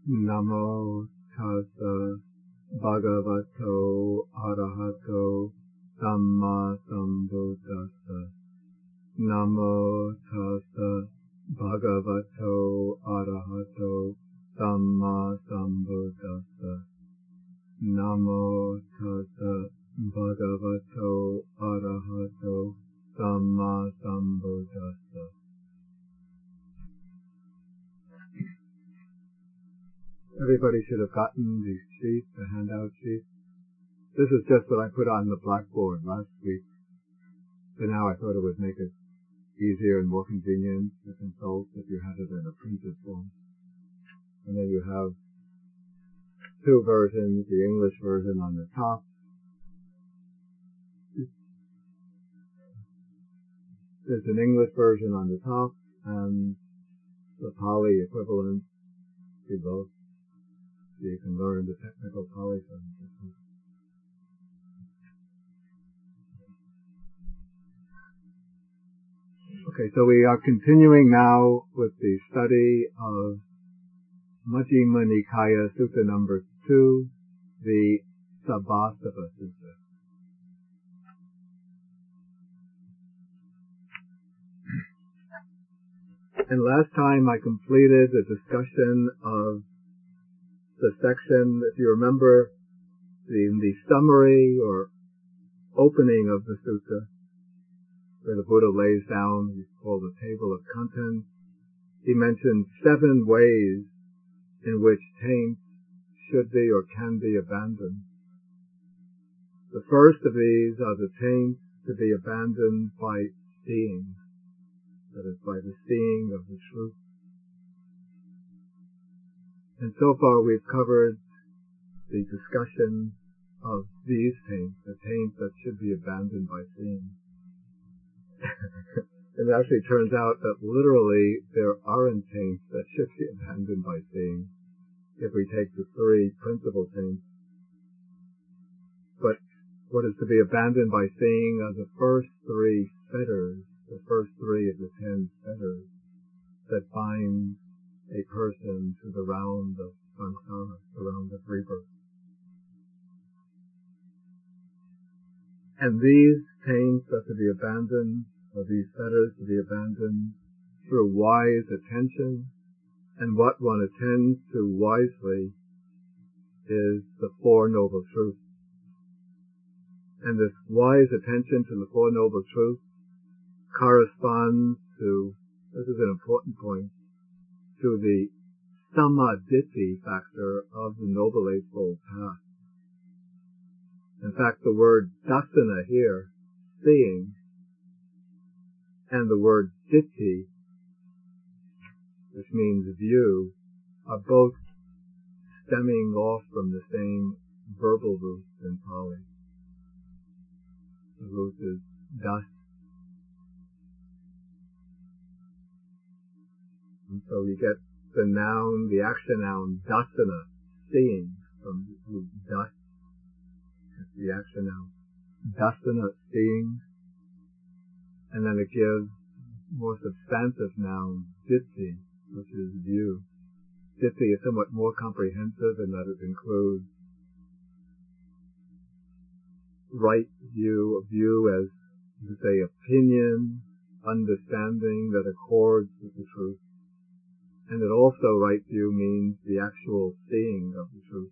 Namo tassa bhagavato arahato samma sambuddhassa. Namo tassa bhagavato arahato samma sambuddhassa. Namo tassa bhagavato arahato samma sambuddhassa. Everybody should have gotten these sheets, the handout sheets. This is just what I put on the blackboard last week. But now I thought it would make it easier and more convenient to consult if you had it in a printed form. And then you have two versions, the English version on the top. There's an English version on the top and the Pali equivalent below. So you can learn the technical Pali sentences. Okay, so we are continuing now with the study of Majjhima Nikaya Sutta number 2, the Sabbasava Sutta. And last time I completed the discussion of the section, if you remember, the summary or opening of the sutta, where the Buddha lays down, it's called the table of contents. He mentioned 7 ways in which taints should be or can be abandoned. The first of these are the taints to be abandoned by seeing, that is, by the seeing of the truth. And so far we've covered the discussion of these taints, the taints that should be abandoned by seeing. It actually turns out that literally there aren't taints that should be abandoned by seeing, if we take the 3 principal taints. But what is to be abandoned by seeing are the first 3 fetters, the first 3 of the 10 fetters that bind a person to the round of samsara, the round of rebirth. And these taints are to be abandoned, or these fetters to be abandoned through wise attention, and what one attends to wisely is the 4 Noble Truths. And this wise attention to the 4 Noble Truths corresponds to, this is an important point, to the samaditthi factor of the Noble Eightfold Path. In fact, the word dasana here, seeing, and the word ditti, which means view, are both stemming off from the same verbal root in Pali. The root is das. And so you get the noun, the action noun, dasana, seeing, from the root das. It's the action noun. Dasana, seeing. And then it gives more substantive noun, ditti, which is view. Ditti is somewhat more comprehensive in that it includes right view, as you say, opinion, understanding that accords with the truth. And it also, right view, means the actual seeing of the truth.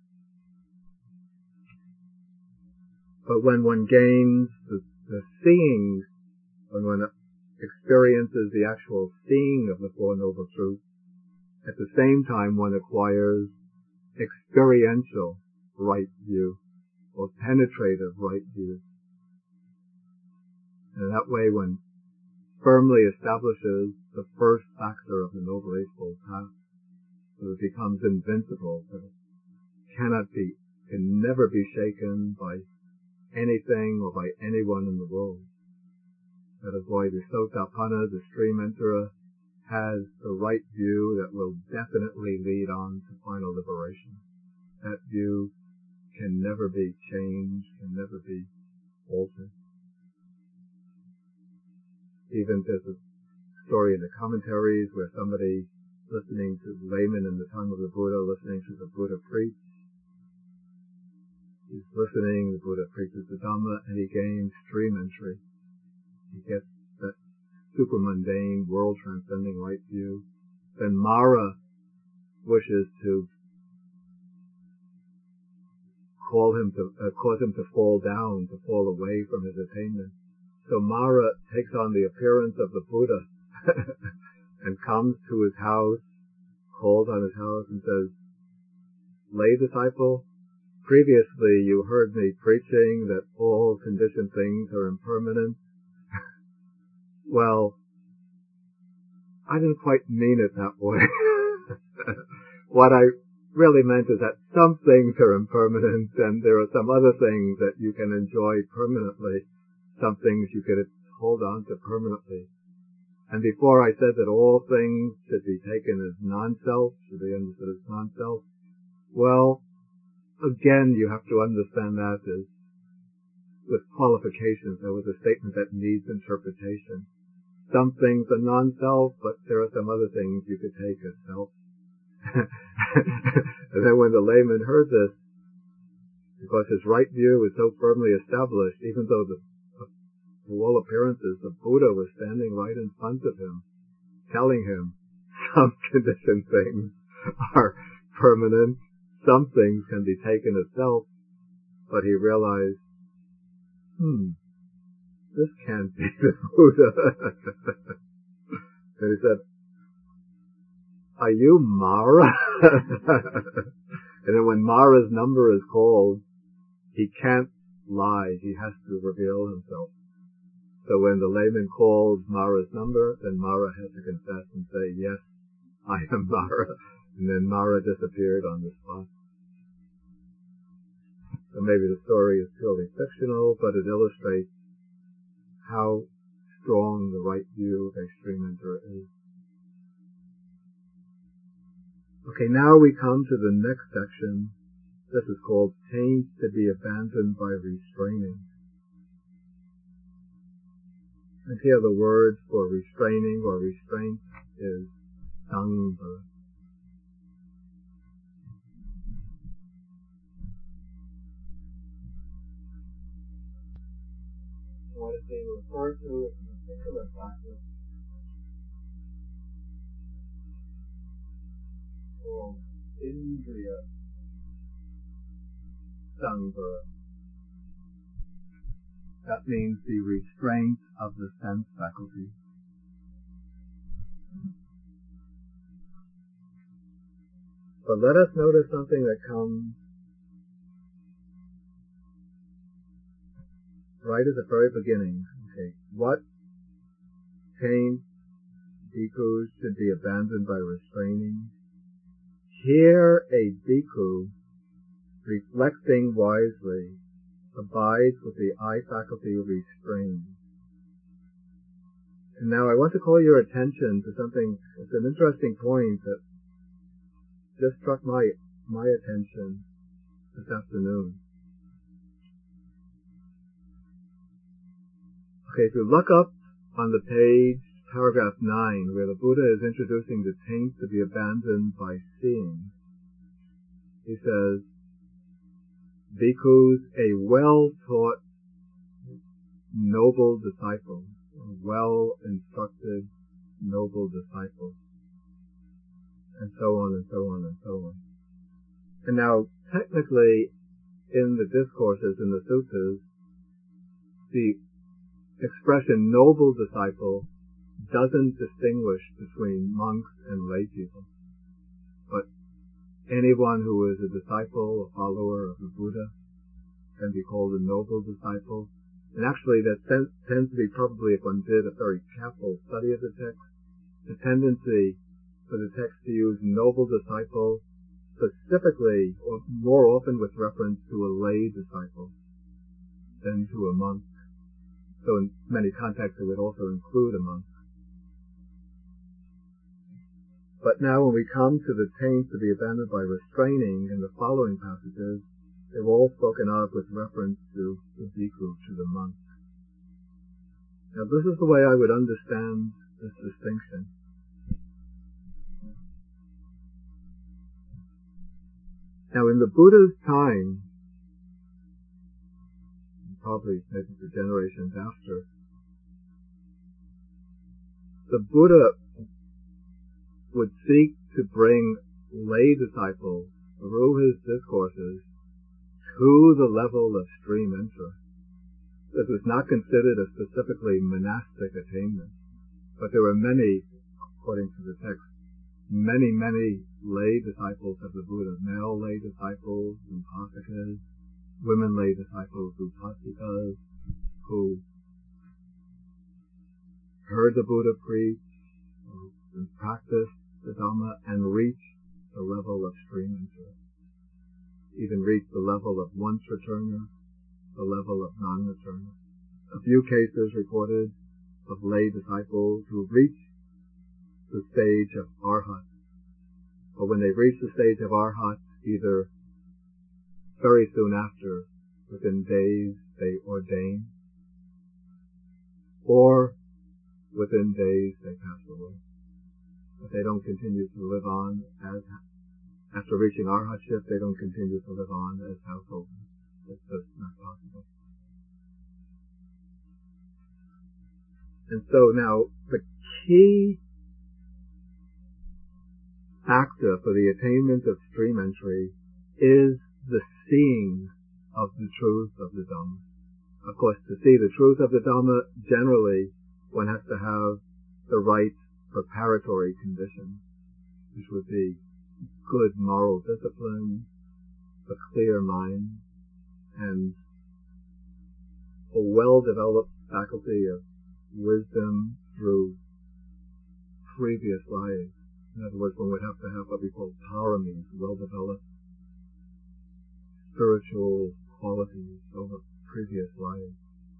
But when one gains the seeing, when one experiences the actual seeing of the 4 Noble Truths, at the same time one acquires experiential right view, or penetrative right view. And that way one firmly establishes the first factor of the Noble Eightfold Path, so it becomes invincible, that it can never be shaken by anything or by anyone in the world. That is why the Sotapanna, the stream enterer, has the right view that will definitely lead on to final liberation. That view can never be changed, can never be altered. Even there's a story in the commentaries where somebody listening to laymen in the tongue of the Buddha, listening to the Buddha preach. He's listening, the Buddha preaches the Dhamma, and he gains stream entry. He gets that super mundane, world transcending right view. Then Mara wishes to cause him to fall down, to fall away from his attainment. So Mara takes on the appearance of the Buddha and comes to his house, calls on his house and says, "Lay disciple, previously you heard me preaching that all conditioned things are impermanent. Well, I didn't quite mean it that way. What I really meant is that some things are impermanent and there are some other things that you can enjoy permanently, some things you could hold on to permanently. And before I said that all things should be taken as non-self, should be understood as non-self, well, again, you have to understand that as with qualifications. There was a statement that needs interpretation. Some things are non-self, but there are some other things you could take as self." And then when the layman heard this, because his right view was so firmly established, even though to all appearances the Buddha was standing right in front of him, telling him some conditioned things are permanent, some things can be taken as self, but he realized, this can't be the Buddha. And he said, "Are you Mara?" And then when Mara's number is called, he can't lie. He has to reveal himself. So when the layman calls Mara's number, then Mara has to confess and say, "Yes, I am Mara." And then Mara disappeared on the spot. So maybe the story is purely fictional, but it illustrates how strong the right view of extreme enter is. Okay, now we come to the next section. This is called taint to be abandoned by restraining. And here the word for restraining or restraint is sangha. What is being referred to is a particular practice called Indriya Sangha. That means the restraint of the sense faculty. But let us notice something that comes right at the very beginning. Okay, what taint bhikkhus should be abandoned by restraining? Here a bhikkhu, reflecting wisely, abides with the eye faculty restrained. And now I want to call your attention to something. It's an interesting point that just struck my attention this afternoon. Okay, if you look up on the page, paragraph 9, where the Buddha is introducing the taint to be abandoned by seeing, he says, "Bhikkhus, a well-taught, noble disciple, a well-instructed, noble disciple," and so on and so on and so on. And now, technically, in the discourses, in the suttas, the expression noble disciple doesn't distinguish between monks and lay people. But anyone who is a disciple, a follower of the Buddha, can be called a noble disciple. And actually that tends to be probably, if one did a very careful study of the text, the tendency for the text to use noble disciple specifically, or more often with reference to a lay disciple than to a monk. So in many contexts it would also include a monk. But now when we come to the taint to be abandoned by restraining in the following passages, they're all spoken of with reference to the bhikkhu, to the monk. Now this is the way I would understand this distinction. Now in the Buddha's time, probably maybe the generations after, the Buddha would seek to bring lay disciples through his discourses to the level of stream enterer. This was not considered a specifically monastic attainment, but there were many, according to the text, many lay disciples of the Buddha, male lay disciples, upasikas, women lay disciples, upasikas, who heard the Buddha preach, and practiced the Dhamma, and reached the level of stream enterer. Even reached the level of once returner, the level of non-returner. A few cases reported of lay disciples who reached the stage of arhat. But when they reached the stage of arhat, either very soon after, within days, they ordained, or within days they pass away. But they don't continue to live on as, after reaching arhatship, they don't continue to live on as householders. It's just not possible. And so now, the key factor for the attainment of stream entry is the seeing of the truth of the Dhamma. Of course, to see the truth of the Dhamma, generally, one has to have the right preparatory conditions, which would be good moral discipline, a clear mind, and a well-developed faculty of wisdom through previous lives. In other words, one would have to have what we call paramis, well-developed spiritual qualities over previous lives.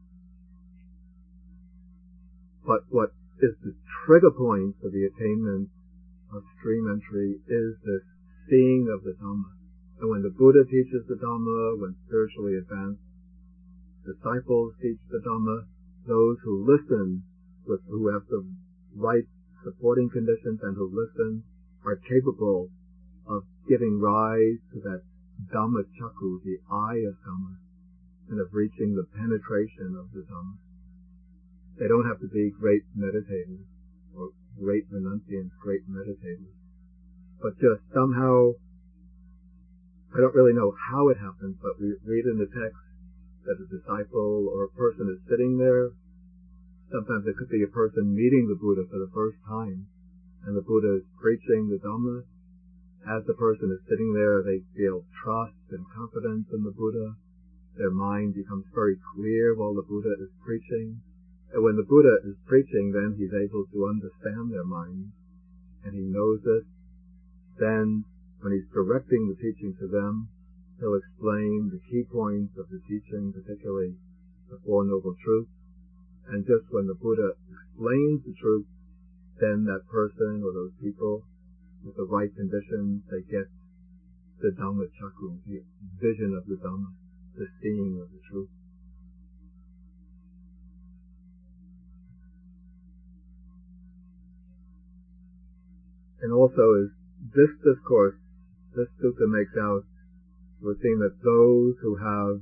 But what is the trigger point for the attainment of stream entry is this seeing of the Dhamma. And when the Buddha teaches the Dhamma, when spiritually advanced disciples teach the Dhamma, those who listen, who have the right supporting conditions and who listen, are capable of giving rise to that Dhamma Chakku, the eye of Dhamma, and of reaching the penetration of the Dhamma. They don't have to be great meditators or great renunciants, great meditators, but just somehow, I don't really know how it happens, but we read in the text that a disciple or a person is sitting there. Sometimes it could be a person meeting the Buddha for the first time, and the Buddha is preaching the Dhamma. As the person is sitting there, they feel trust and confidence in the Buddha. Their mind becomes very clear while the Buddha is preaching. And when the Buddha is preaching, then he's able to understand their mind, and he knows it. Then, when he's directing the teaching to them, he'll explain the key points of the teaching, particularly the Four Noble Truths. And just when the Buddha explains the truth, then that person or those people, with the right conditions, they get the Dhamma Chakku, the vision of the Dhamma, the seeing of the truth. And also, as this discourse, this sutta makes out, we're seeing that those who have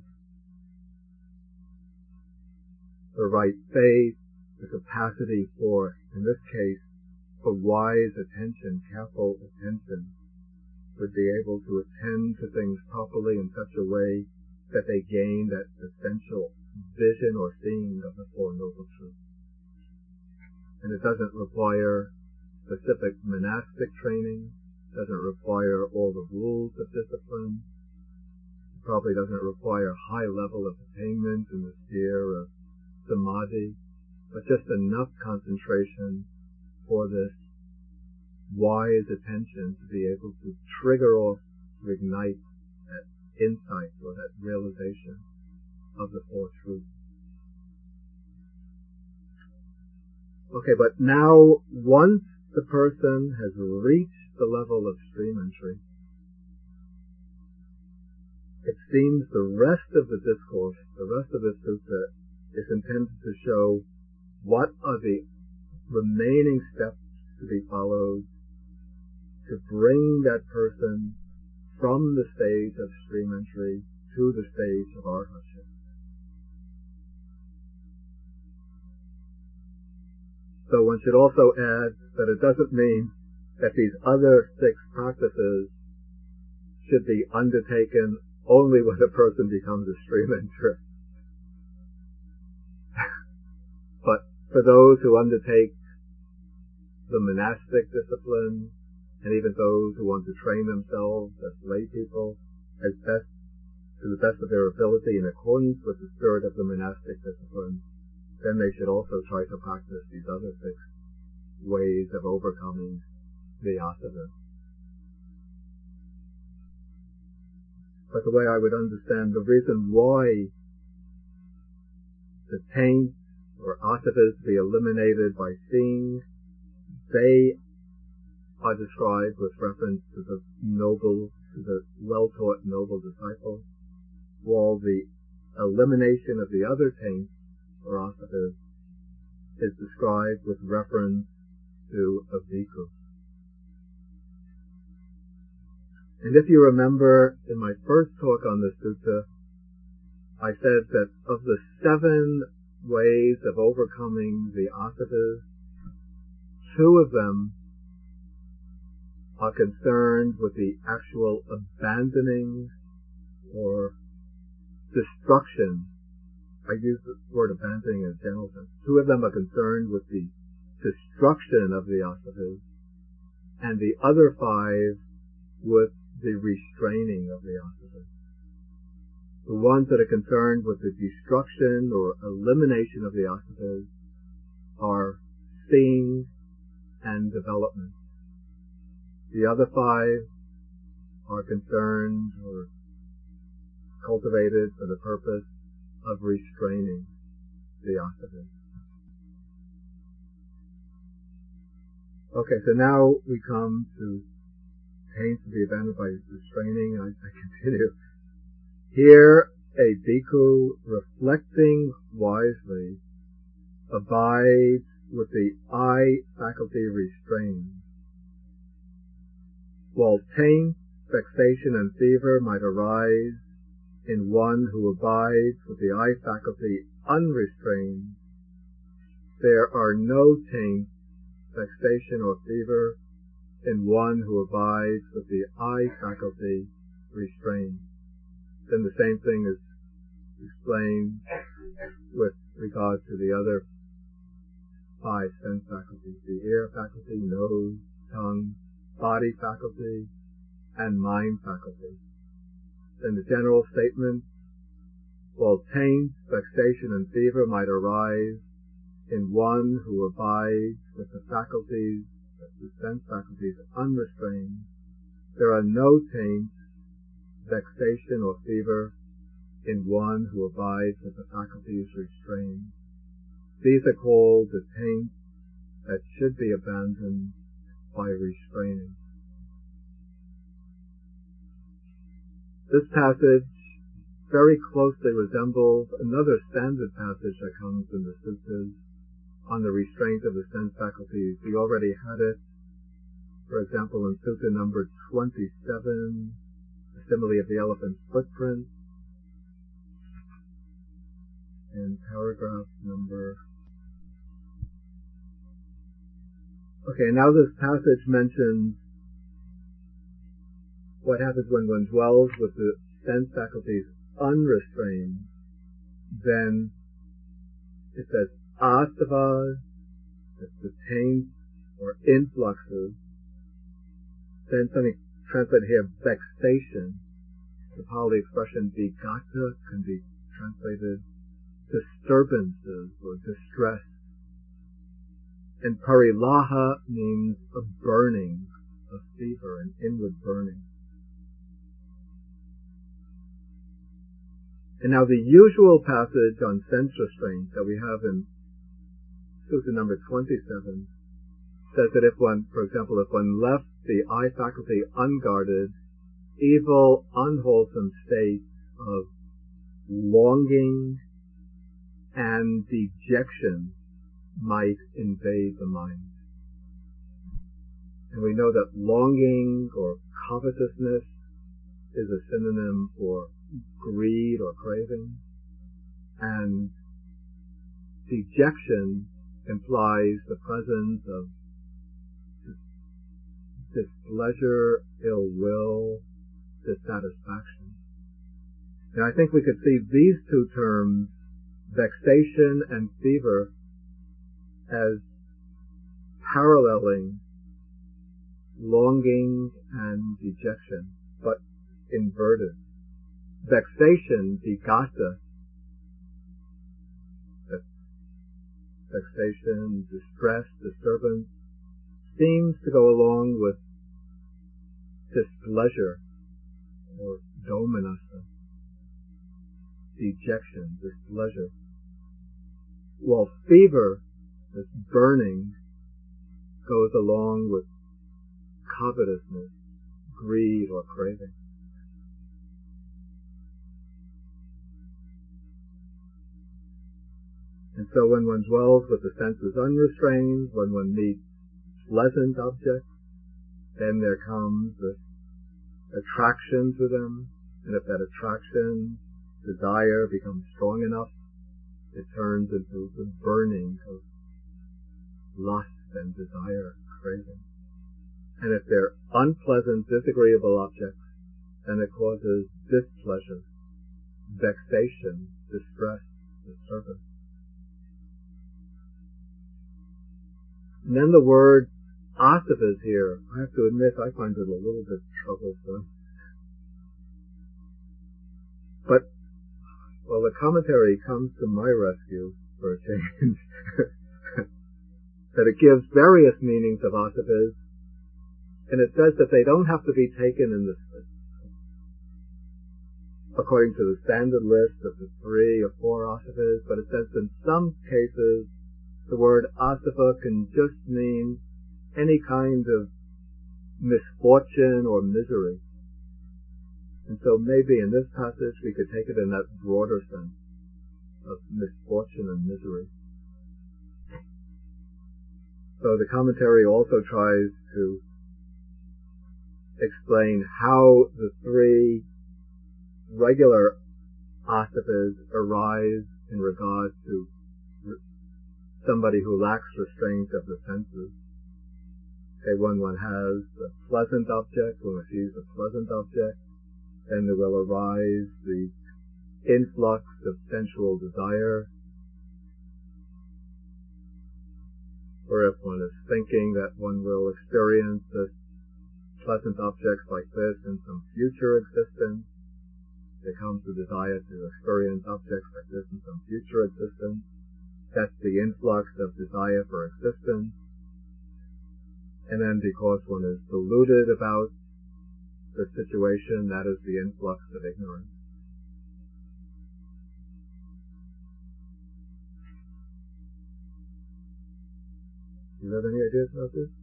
the right faith, the capacity for, in this case, for wise attention, careful attention, would be able to attend to things properly in such a way that they gain that essential vision or seeing of the Four Noble Truths. And it doesn't require specific monastic training, doesn't require all the rules of discipline, it probably doesn't require a high level of attainment in the sphere of samadhi, but just enough concentration for this wise attention to be able to trigger off, to ignite that insight or that realization of the Four Truths. Okay, but now once the person has reached the level of stream entry, it seems the rest of the discourse, the rest of the sutta, is intended to show what are the remaining steps to be followed to bring that person from the stage of stream entry to the stage of arhatship. So one should also add that it doesn't mean that these other 6 practices should be undertaken only when a person becomes a stream enterer. But for those who undertake the monastic discipline, and even those who want to train themselves as lay people to the best of their ability in accordance with the spirit of the monastic discipline, then they should also try to practice these other 6 ways of overcoming the asavas. But the way I would understand the reason why the taints or asavas be eliminated by seeing, they are described with reference to the well-taught noble disciple, while the elimination of the other taints or asavas is described with reference to a bhikkhu. And if you remember, in my first talk on this sutta, I said that of the 7 ways of overcoming the asavas, 2 of them are concerned with the actual abandoning or destruction. I use the word abandoning in a general sense. 2 of them are concerned with the destruction of the asavas, and the other 5 with the restraining of the asavas. The ones that are concerned with the destruction or elimination of the asavas are seeing and development. The other 5 are concerned or cultivated for the purpose of restraining the asavas. Okay, so now we come to taints to be abandoned by restraining. I continue. Here, a bhikkhu, reflecting wisely, abides with the eye faculty restrained. While taint, vexation, and fever might arise in one who abides with the eye faculty unrestrained, there are no taint, vexation, or fever in one who abides with the eye faculty restrained. Then the same thing is explained with regard to the other 5 sense faculties: the ear faculty, nose, tongue, body faculty, and mind faculty. Then the general statement: while taint, vexation, and fever might arise in one who abides with the faculties, the sense faculties, unrestrained, there are no taint, vexation, or fever in one who abides with the faculties restrained. These are called the taints that should be abandoned by restraining. This passage very closely resembles another standard passage that comes in the suttas on the restraint of the sense faculties. We already had it, for example, in sutta number 27, the simile of the elephant's footprint, and paragraph number... Okay, now this passage mentions what happens when one dwells with the sense faculties unrestrained. Then it says asavas, that's the taints or influxes. Then something translated here, vexation. The Pali expression vigata can be translated disturbances or distress. And parilaha means a burning, a fever, an inward burning. And now the usual passage on sense restraint that we have in sutta number 27 says that if one, for example, if one left the eye faculty unguarded, evil, unwholesome states of longing and dejection might invade the mind. And we know that longing or covetousness is a synonym for greed or craving, and dejection implies the presence of displeasure, ill will, dissatisfaction. And I think we could see these two terms, vexation and fever, as paralleling longing and dejection, but inverted. Vexation, vigata, vexation, distress, disturbance, seems to go along with displeasure or domanassa, dejection, displeasure. While fever, this burning, goes along with covetousness, greed, or craving. And so when one dwells with the senses unrestrained, when one meets pleasant objects, then there comes this attraction to them, and if that attraction, desire, becomes strong enough, it turns into the burning of lust and desire, craving. And if they're unpleasant, disagreeable objects, then it causes displeasure, vexation, distress, disturbance. And then the word asavas here, I have to admit, I find it a little bit troublesome. But, well, the commentary comes to my rescue for a change. That it gives various meanings of asavas, and it says that they don't have to be taken in according to the standard list of the 3 or 4 asavas, but it says in some cases the word asava can just mean any kind of misfortune or misery. And so maybe in this passage we could take it in that broader sense of misfortune and misery. So the commentary also tries to explain how the 3 regular asavas arise in regard to somebody who lacks restraint of the senses. Okay, when one has a pleasant object, when one sees a pleasant object, then there will arise the influx of sensual desire. Or if one is thinking that one will experience this pleasant objects like this in some future existence, there comes the desire to experience objects like this in some future existence. That's the influx of desire for existence. And then because one is deluded about the situation, that is the influx of ignorance. Do you have any ideas about this?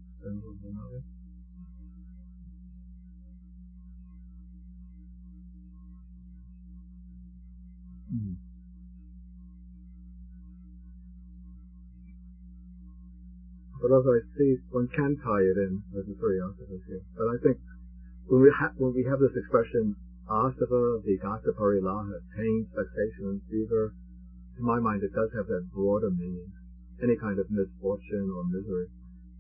But as I see, one can tie it in with the 3 asavas here. But I think when we have this expression, asava, vigata, parilaha, taint, vexation, and fever, to my mind it does have that broader meaning. Any kind of misfortune or misery.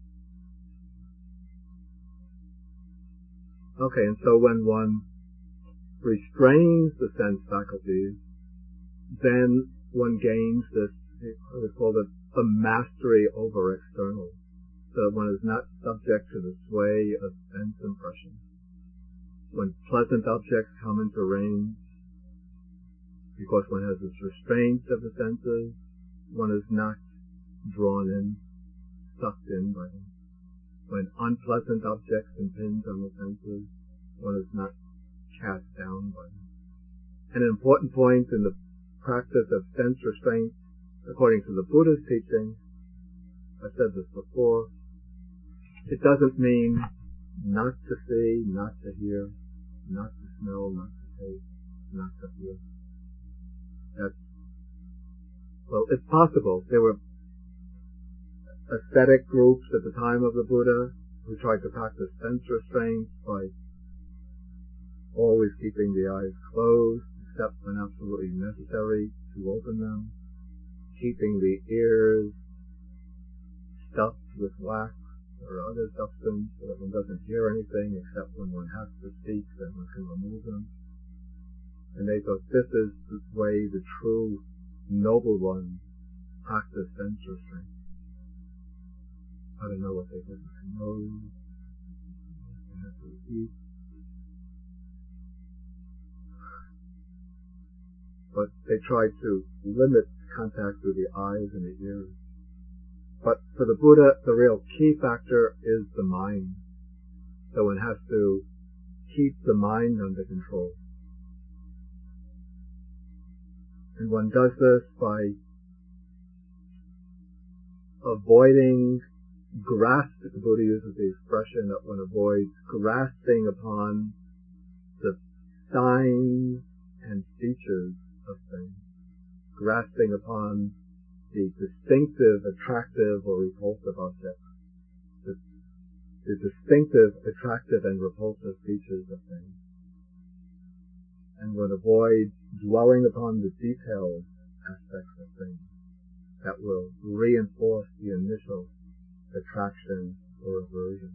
Okay, and so when one restrains the sense faculties, then one gains this, I would call it, a mastery over external. So one is not subject to the sway of sense impressions. When pleasant objects come into range, because one has this restraint of the senses, one is not drawn in, sucked in by them. When unpleasant objects impinge on the senses, one is not cast down by them. And an important point in the practice of sense restraint, according to the Buddha's teaching, I said this before, it doesn't mean not to see, not to hear, not to smell, not to taste, not to feel. Well, it's possible. There were ascetic groups at the time of the Buddha who tried to practice sense restraint by always keeping the eyes closed except when absolutely necessary to open them, keeping the ears stuffed with wax or other substance so that one doesn't hear anything except when one has to speak, then one can remove them. And they thought this is the way the true noble ones practice sense restraint. I don't know what they did with their nose. They had to eat. But they tried to limit contact with the eyes and the ears. But for the Buddha, the real key factor is the mind. So one has to keep the mind under control. And one does this by avoiding the Buddha uses the expression that one avoids grasping upon the signs and features of things, grasping upon the distinctive, attractive, or repulsive objects, the distinctive, attractive, and repulsive features of things. And one avoids dwelling upon the detailed aspects of things that will reinforce the initial attraction or aversion.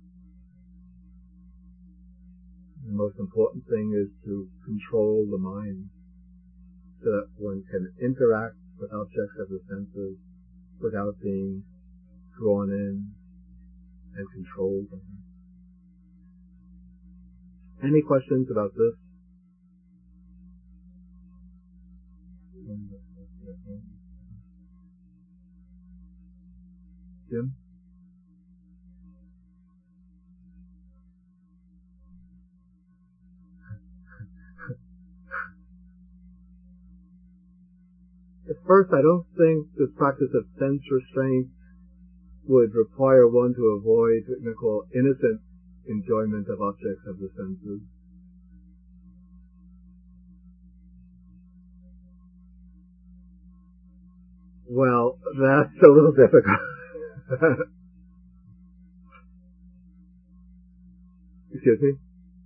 The most important thing is to control the mind so that one can interact with objects of the senses without being drawn in and controlled. Any questions about this? Jim? At first, I don't think the practice of sense restraint would require one to avoid what we call innocent enjoyment of objects of the senses. Well, that's a little difficult. Excuse me?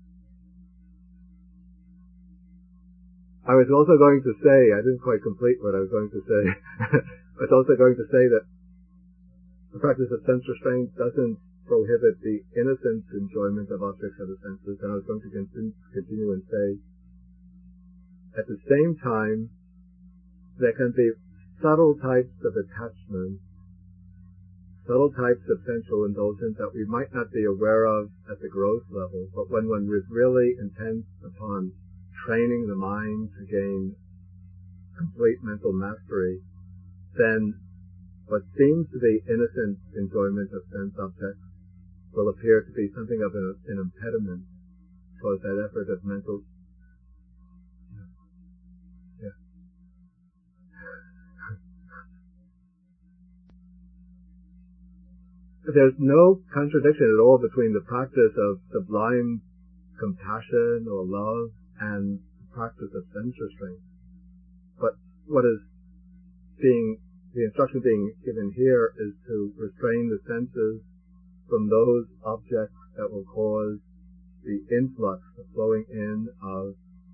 I was also going to say, I didn't quite complete what I was going to say. I was also going to say that the practice of sense restraint doesn't prohibit the innocent enjoyment of objects of the senses, and I was going to continue and say, at the same time, there can be subtle types of attachment, subtle types of sensual indulgence that we might not be aware of at the gross level, but when one is really intent upon training the mind to gain complete mental mastery, then what seems to be innocent enjoyment of sense objects will appear to be something of an impediment towards that effort of mental. Yeah. There's no contradiction at all between the practice of sublime compassion or love and the practice of sense restraint. But what is the instruction being given here is to restrain the senses from those objects that will cause the influx, the flowing in of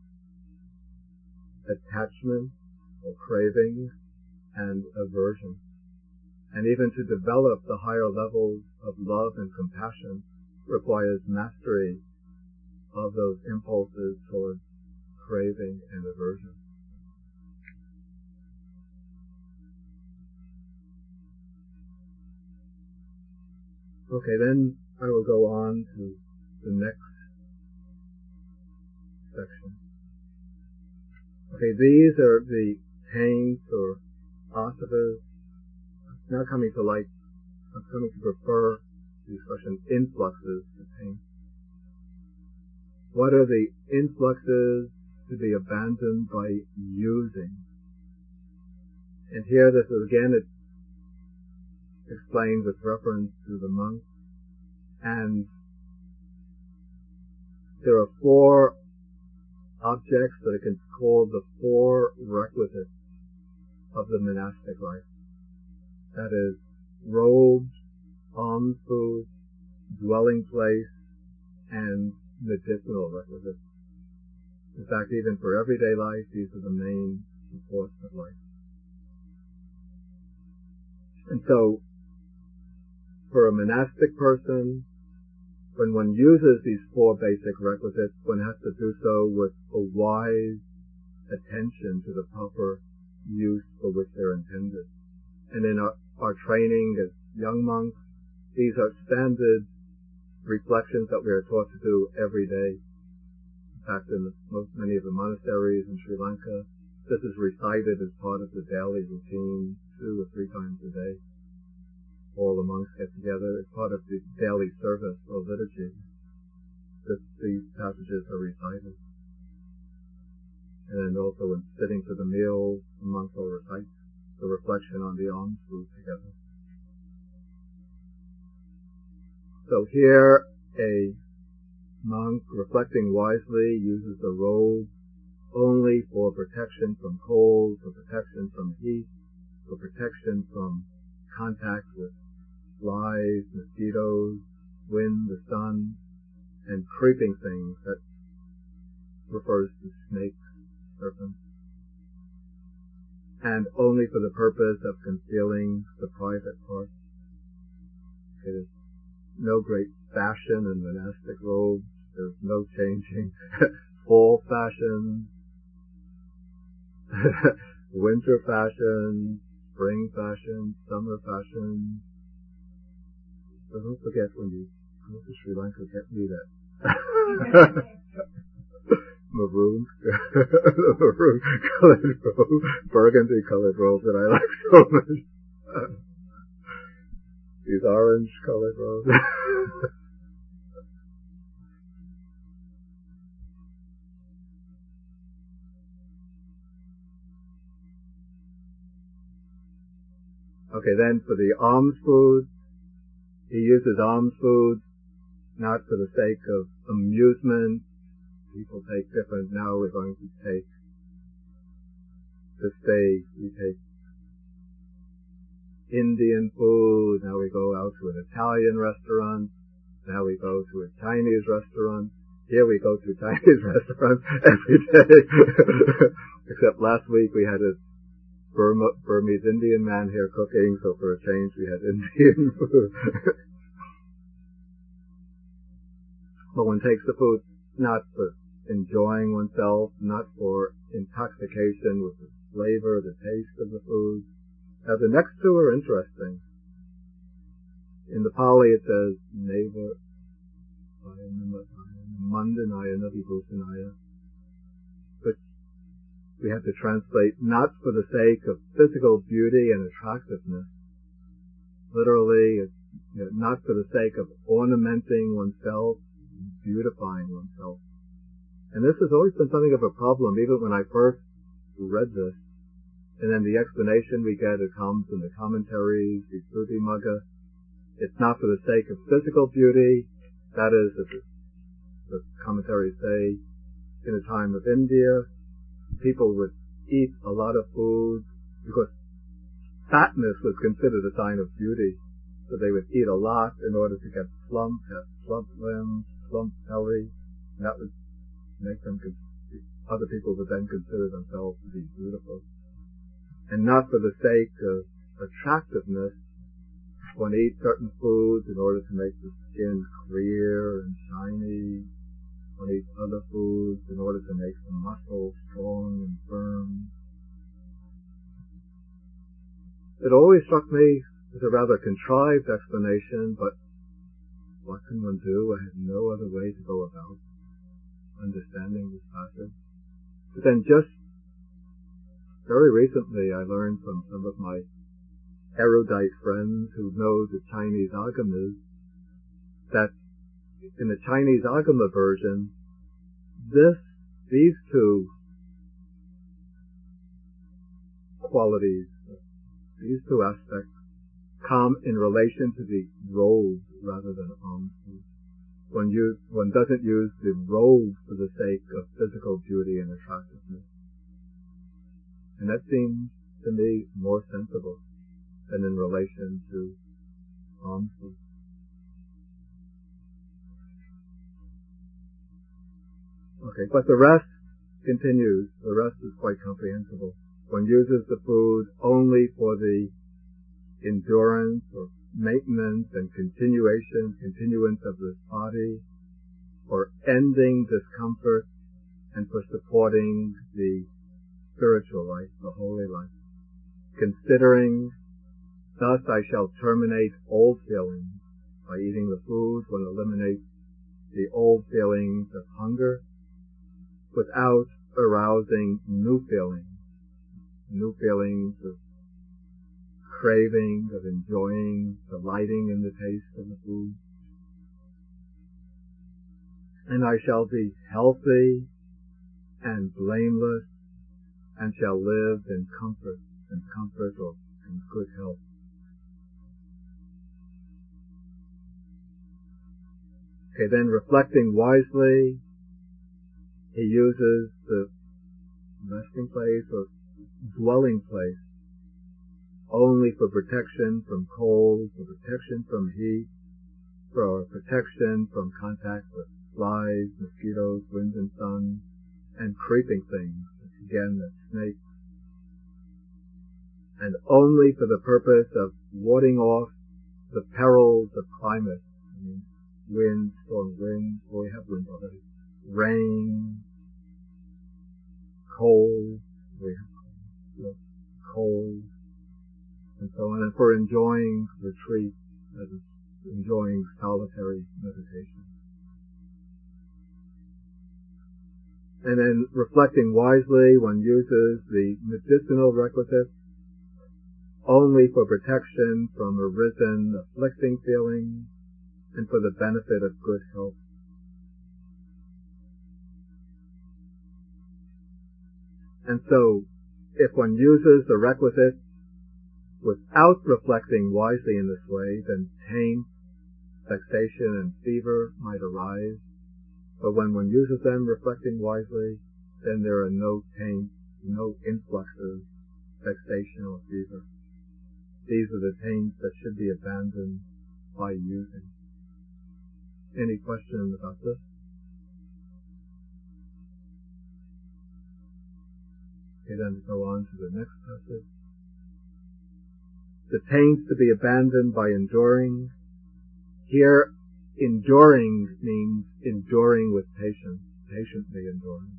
attachment or craving and aversion. And even to develop the higher levels of love and compassion requires mastery of those impulses towards craving and aversion. Okay, then I will go on to the next section. Okay, these are the taints or asavas. Now coming to light, I'm coming to prefer the expression influxes to taints. What are the influxes to be abandoned by using? And here this is again, it explained with reference to the monk. And there are 4 objects that are called the 4 requisites of the monastic life. That is, robes, alms food, dwelling place, and medicinal requisites. In fact, even for everyday life, these are the main supports of life. And so, for a monastic person, when one uses these four basic requisites, one has to do so with a wise attention to the proper use for which they're intended. And in our training as young monks, these are standard reflections that we are taught to do every day. In fact, in many of the monasteries in Sri Lanka, this is recited as part of the daily routine 2 or 3 times a day. All the monks get together as part of the daily service or liturgy. These passages are recited. And then also when sitting for the meal, the monks will recite the reflection on the alms food together. So here, a monk reflecting wisely uses the robe only for protection from cold, for protection from heat, for protection from contact with flies, mosquitoes, wind, the sun, and creeping things. That refers to snakes, serpents. And only for the purpose of concealing the private parts. It is no great fashion in monastic robes. There's no changing fall fashion, winter fashion, spring fashion, summer fashion. So don't forget when you go to Sri Lanka, get me that maroon colored robe, burgundy colored robe that I like so much. These orange colored robes. Okay, then for the alms food, he uses alms food not for the sake of amusement. People take different, now we're going to take, we take Indian food, now we go out to an Italian restaurant, now we go to a Chinese restaurant, here we go to a Chinese restaurant every day. Except last week we had a Burmese Indian man here cooking, so for a change we had Indian food. But one takes the food not for enjoying oneself, not for intoxication with the flavor, the taste of the food. Now the next two are interesting. In the Pali it says, Neva Mandanaya Navibhusanaya, which we have to translate not for the sake of physical beauty and attractiveness. Literally, it's not for the sake of ornamenting oneself, beautifying oneself. And this has always been something of a problem, even when I first read this. And then the explanation we get, it comes in the commentaries, the Visuddhimagga. It's not for the sake of physical beauty. That is, as the commentaries say, in the time of India, people would eat a lot of food because fatness was considered a sign of beauty. So they would eat a lot in order to get plump, have plump limbs, plump belly. And that would make them, other people would then consider themselves to be beautiful. And not for the sake of attractiveness. One eats certain foods in order to make the skin clear and shiny. One eats other foods in order to make the muscles strong and firm. It always struck me as a rather contrived explanation, but what can one do? I had no other way to go about understanding this passage. But then just very recently I learned from some of my erudite friends who know the Chinese Agamas that in the Chinese Agama version, these two qualities, these two aspects, come in relation to the robe rather than alms food. One doesn't use the robe for the sake of physical beauty and attractiveness. And that seems to me more sensible than in relation to alms food. Okay, but the rest, continues, the rest is quite comprehensible. One uses the food only for the endurance or maintenance and continuance of this body, for ending discomfort, and for supporting the spiritual life, the holy life. Considering, thus I shall terminate old feelings. By eating the food, one eliminates the old feelings of hunger without arousing new feelings of craving, of enjoying, delighting in the taste of the food. And I shall be healthy and blameless, and shall live in comfort or in good health. Okay, then reflecting wisely, he uses the resting place or dwelling place only for protection from cold, for protection from heat, for protection from contact with flies, mosquitoes, wind and sun, and creeping things, again, the snakes, and only for the purpose of warding off the perils of climate. Wind, strong wind, we have wind already, rain, cold, we have cold, and so on, and for enjoying retreat, that is, enjoying solitary meditation. And then reflecting wisely, one uses the medicinal requisites only for protection from arisen, afflicting feelings, and for the benefit of good health. And so, if one uses the requisites without reflecting wisely in this way, then taint, vexation, and fever might arise. But when one uses them reflecting wisely, then there are no taints, no influxes, vexation, or fever. These are the taints that should be abandoned by using. Any questions about this? Okay, then go on to the next passage. The taints to be abandoned by enduring. Here, enduring means enduring with patience, patiently enduring.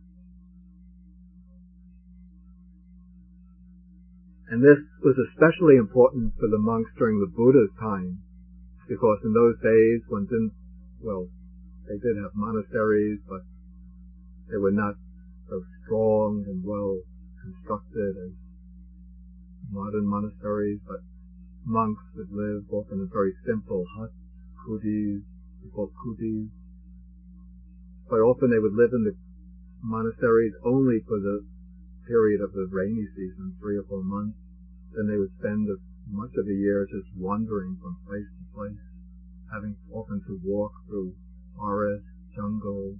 And this was especially important for the monks during the Buddha's time, because in those days one didn't, they did have monasteries, but they were not so strong and well constructed as modern monasteries, but monks would live often in very simple huts, kutis, called kutis. But often they would live in the monasteries only for the period of the rainy season, 3 or 4 months. Then they would spend much of the year just wandering from place to place, having often to walk through forest, jungle,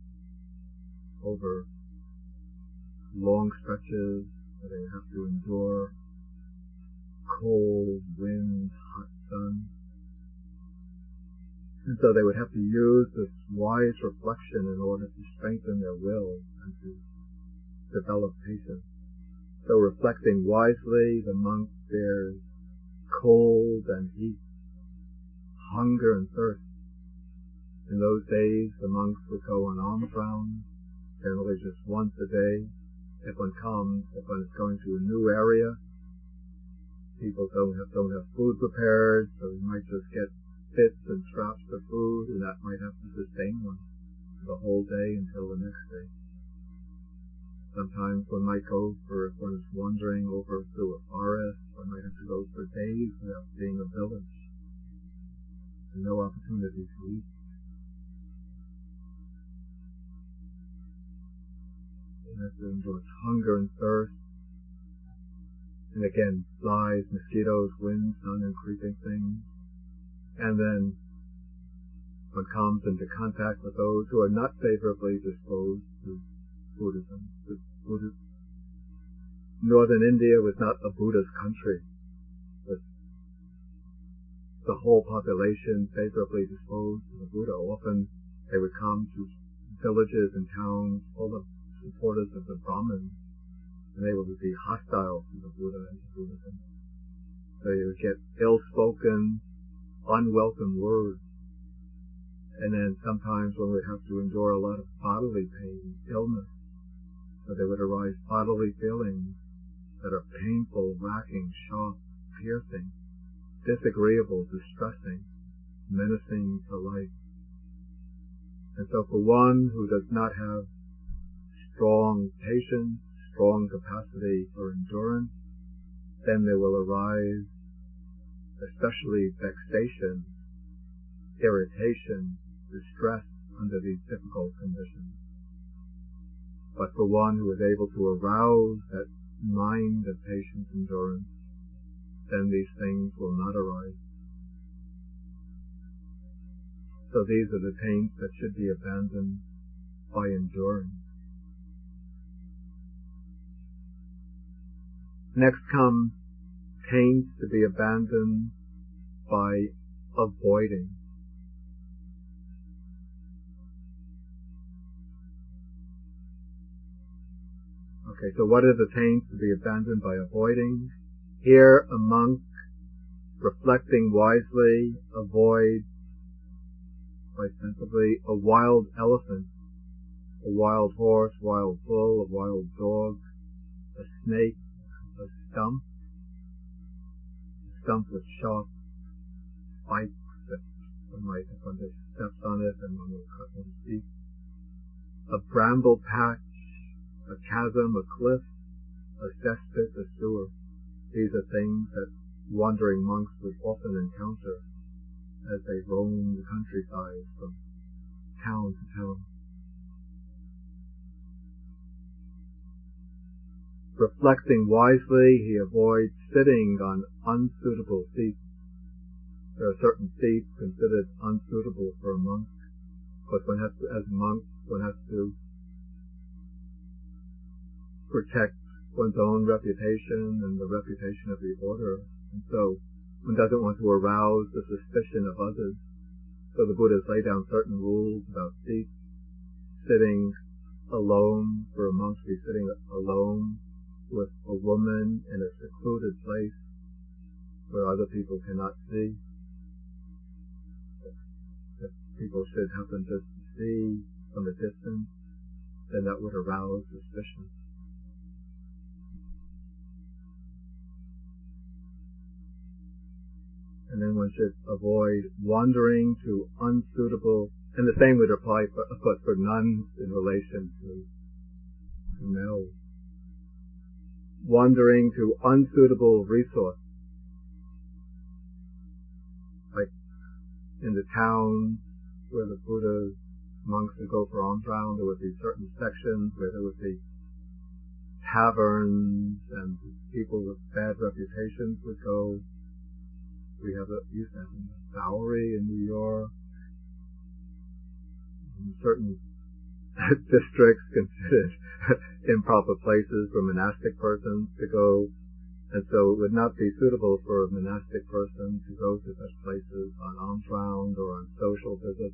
over long stretches where they have to endure cold, wind, hot sun. And so they would have to use this wise reflection in order to strengthen their will and to develop patience. So reflecting wisely, the monk bears cold and heat, hunger and thirst. In those days, the monks would go on alms rounds, generally just once a day. If one is going to a new area, people don't have food prepared, so you might just get bits and scraps of food, and that might have to sustain one for the whole day until the next day. Sometimes one might go if one is wandering over through a forest, one might have to go for days without seeing a village, and no opportunity to eat. You have to endure hunger and thirst, and again, flies, mosquitoes, wind, sun, and creeping things. And then one comes into contact with those who are not favorably disposed to Buddhism. Northern India was not a Buddhist country, but the whole population favorably disposed to the Buddha. Often they would come to villages and towns full of supporters of the Brahmins, and they would be hostile to the Buddha and to Buddhism. So you would get ill-spoken, unwelcome words. And then sometimes one would have to endure a lot of bodily pain, illness. So there would arise bodily feelings that are painful, racking, sharp, piercing, disagreeable, distressing, menacing to life. And so for one who does not have strong patience, strong capacity for endurance, then there will arise especially vexation, irritation, distress under these difficult conditions. But for one who is able to arouse that mind of patience, endurance, then these things will not arise. So these are the taints that should be abandoned by enduring. Next comes taints to be abandoned by avoiding. Okay, so what are the taints to be abandoned by avoiding? Here, a monk, reflecting wisely, avoids, quite sensibly, a wild elephant, a wild horse, wild bull, a wild dog, a snake, a stump with sharp spikes that one might, if one steps on it, and one will cut one's feet, a bramble patch, a chasm, a cliff, a cesspit, a sewer. These are things that wandering monks would often encounter as they roam the countryside from town to town. Reflecting wisely, he avoids sitting on unsuitable seats. There are certain seats considered unsuitable for a monk, but one has to, as a monk, one has to protect one's own reputation and the reputation of the order, and so one doesn't want to arouse the suspicion of others. So the Buddha has laid down certain rules about seats, sitting alone, for a monk to be sitting alone with a woman in a secluded place where other people cannot see. If people should happen just to see from a distance, then that would arouse suspicion. And then one should avoid wandering to unsuitable, and the same would apply, of course, for nuns in relation to males. Wandering to unsuitable resource. Like in the towns where the Buddha's monks would go for alms round, there would be certain sections where there would be taverns and people with bad reputations would go. We used to have a Bowery in New York. In certain districts considered improper places for monastic persons to go, and so it would not be suitable for a monastic person to go to such places on alms round or on social visits.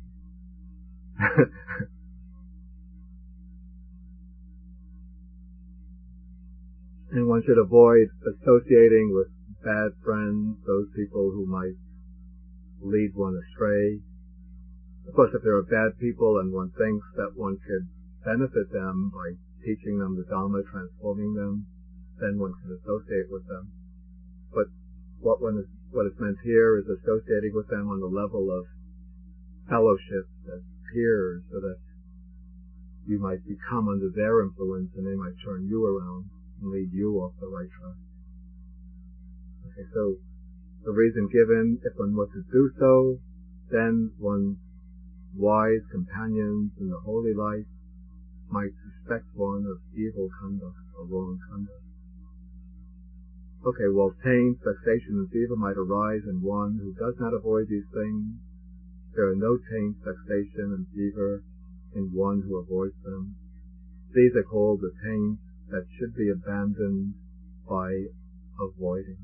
And one should avoid associating with bad friends, those people who might lead one astray. Of course, if there are bad people and one thinks that one could benefit them by teaching them the Dhamma, transforming them, then one can associate with them. But what is meant here is associating with them on the level of fellowship as peers, so that you might become under their influence and they might turn you around and lead you off the right track. Okay, so the reason given, if one were to do so, then one's wise companions in the holy life might suspect one of evil conduct or wrong conduct. Okay, well, taint, vexation, and fever might arise in one who does not avoid these things. There are no taint, vexation, and fever in one who avoids them. These are called the taints that should be abandoned by avoiding.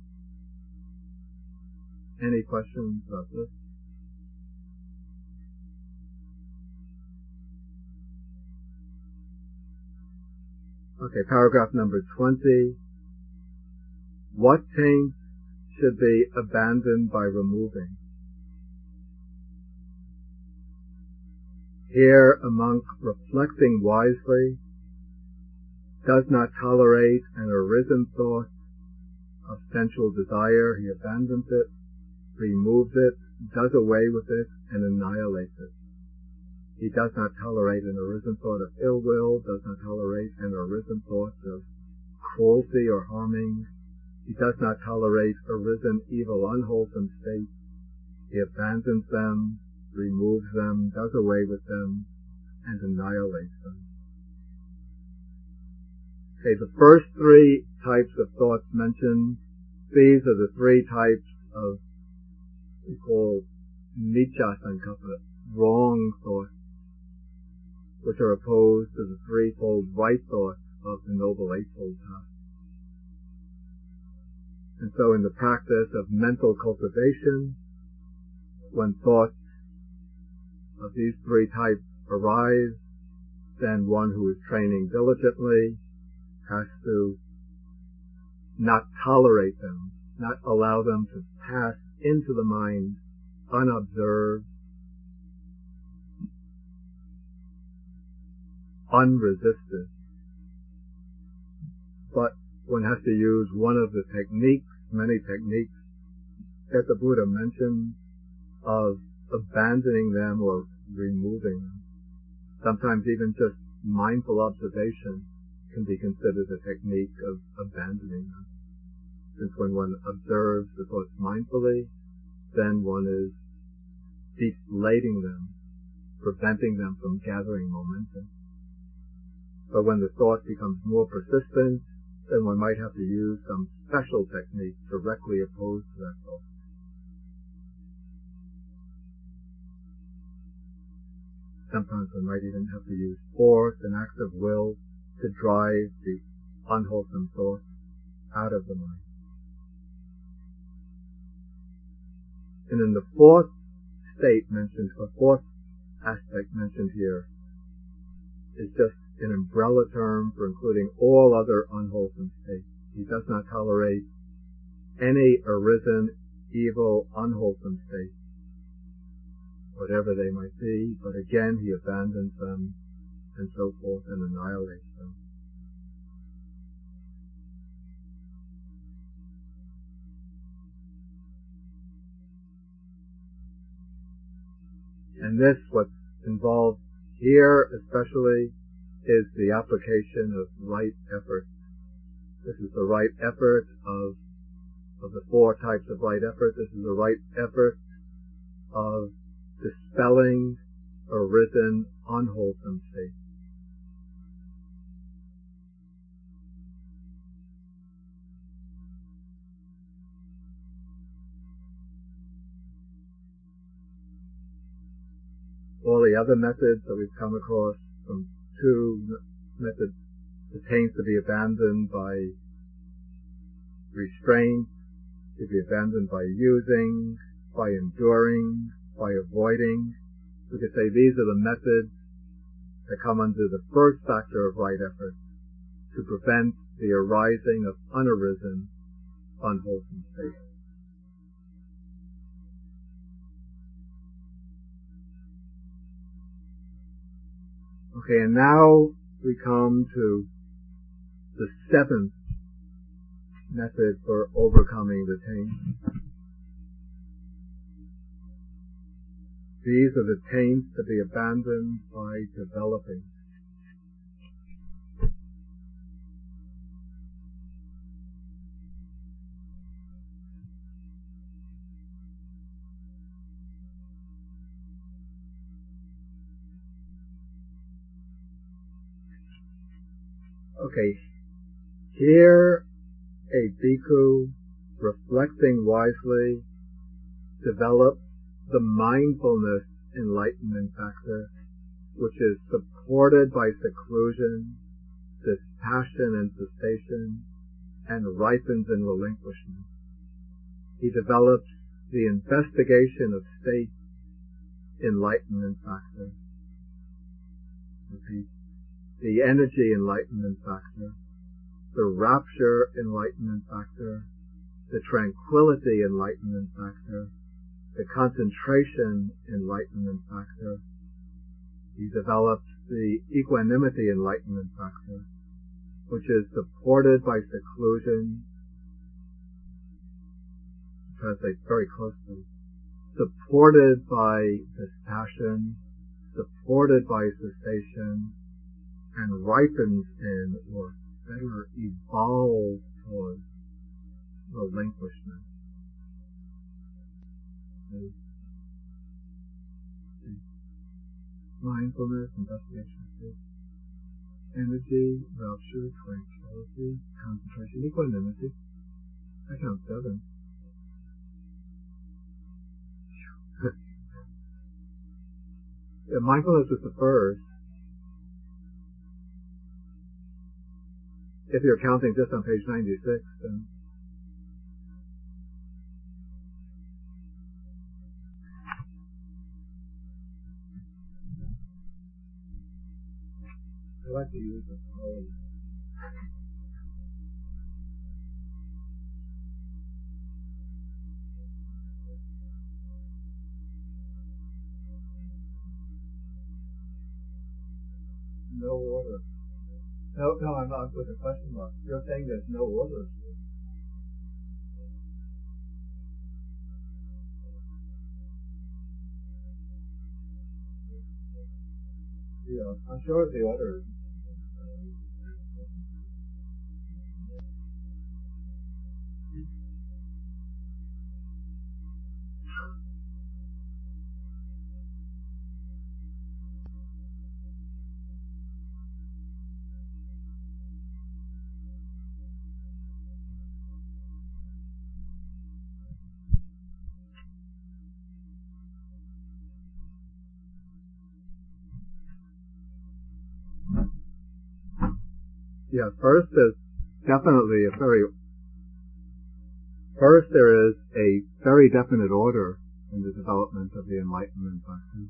Any questions about this? Okay, paragraph number 20. What taints should be abandoned by removing? Here a monk, reflecting wisely, does not tolerate an arisen thought of sensual desire. He abandons it, removes it, does away with it, and annihilates it. He does not tolerate an arisen thought of ill will, does not tolerate an arisen thought of cruelty or harming. He does not tolerate arisen evil, unwholesome states. He abandons them, removes them, does away with them, and annihilates them. Okay, the first three types of thoughts mentioned, these are the three types of we call miccha sankappa, wrong thoughts, which are opposed to the threefold right thoughts of the Noble Eightfold Path. And so in the practice of mental cultivation, when thoughts of these three types arise, then one who is training diligently has to not tolerate them, not allow them to pass into the mind unobserved, unresisted. But one has to use one of the techniques, many techniques, that the Buddha mentioned of abandoning them or removing them. Sometimes even just mindful observation can be considered a technique of abandoning them. Since when one observes the thoughts mindfully, then one is deflating them, preventing them from gathering momentum. But when the thought becomes more persistent, then one might have to use some special technique directly opposed to that thought. Sometimes one might even have to use force and acts of will to drive the unwholesome thoughts out of the mind. And then the fourth state mentioned, the fourth aspect mentioned here, is just an umbrella term for including all other unwholesome states. He does not tolerate any arisen, evil, unwholesome states, whatever they might be, but again he abandons them and so forth and annihilates them. And this, what's involved here especially, is the application of right effort. This is the right effort of the four types of right effort. This is the right effort of dispelling arisen unwholesome states. All the other methods that we've come across, from two methods, pertains to be abandoned by restraint, to be abandoned by using, by enduring, by avoiding. We could say these are the methods that come under the first factor of right effort, to prevent the arising of unarisen, unwholesome states. Okay, and now we come to the seventh method for overcoming the taints. These are the taints to be abandoned by developing. Okay, here a bhikkhu, reflecting wisely, develops the mindfulness enlightenment factor, which is supported by seclusion, dispassion and cessation, and ripens in relinquishment. He develops the investigation of state enlightenment factor. Repeat. the energy enlightenment factor, the rapture enlightenment factor, the tranquility enlightenment factor, the concentration enlightenment factor. He developed the equanimity enlightenment factor, which is supported by seclusion, translate very closely, supported by dispassion, supported by cessation, and ripens in, or better evolves towards, relinquishment. Mindfulness, investigation, energy, rapture, tranquility, concentration, equanimity. I count 7. Mindfulness is the first. If you're counting just on page 96, then I like to use the pose. No order. No, I'm not with a question mark. You're saying there's no order. Yeah, I'm sure the order is. Yeah, first is definitely first there is a very definite order in the development of the enlightenment factor.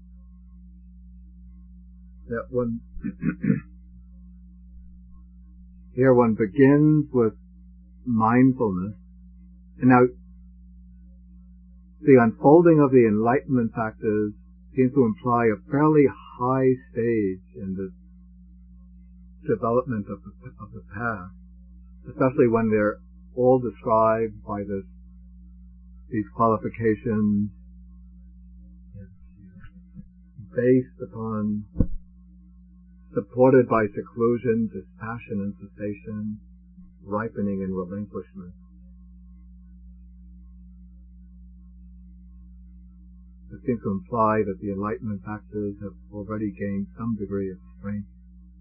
That one, here one begins with mindfulness, and now the unfolding of the enlightenment factors seems to imply a fairly high stage in the development of the path, especially when they're all described by these qualifications based upon, supported by seclusion, dispassion and cessation, ripening and relinquishment. It seems to imply that the enlightenment factors have already gained some degree of strength.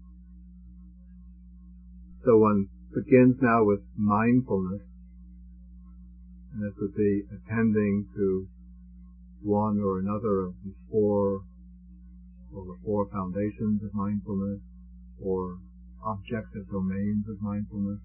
So one begins now with mindfulness, and this would be attending to one or another of the four foundations of mindfulness, or objective domains of mindfulness.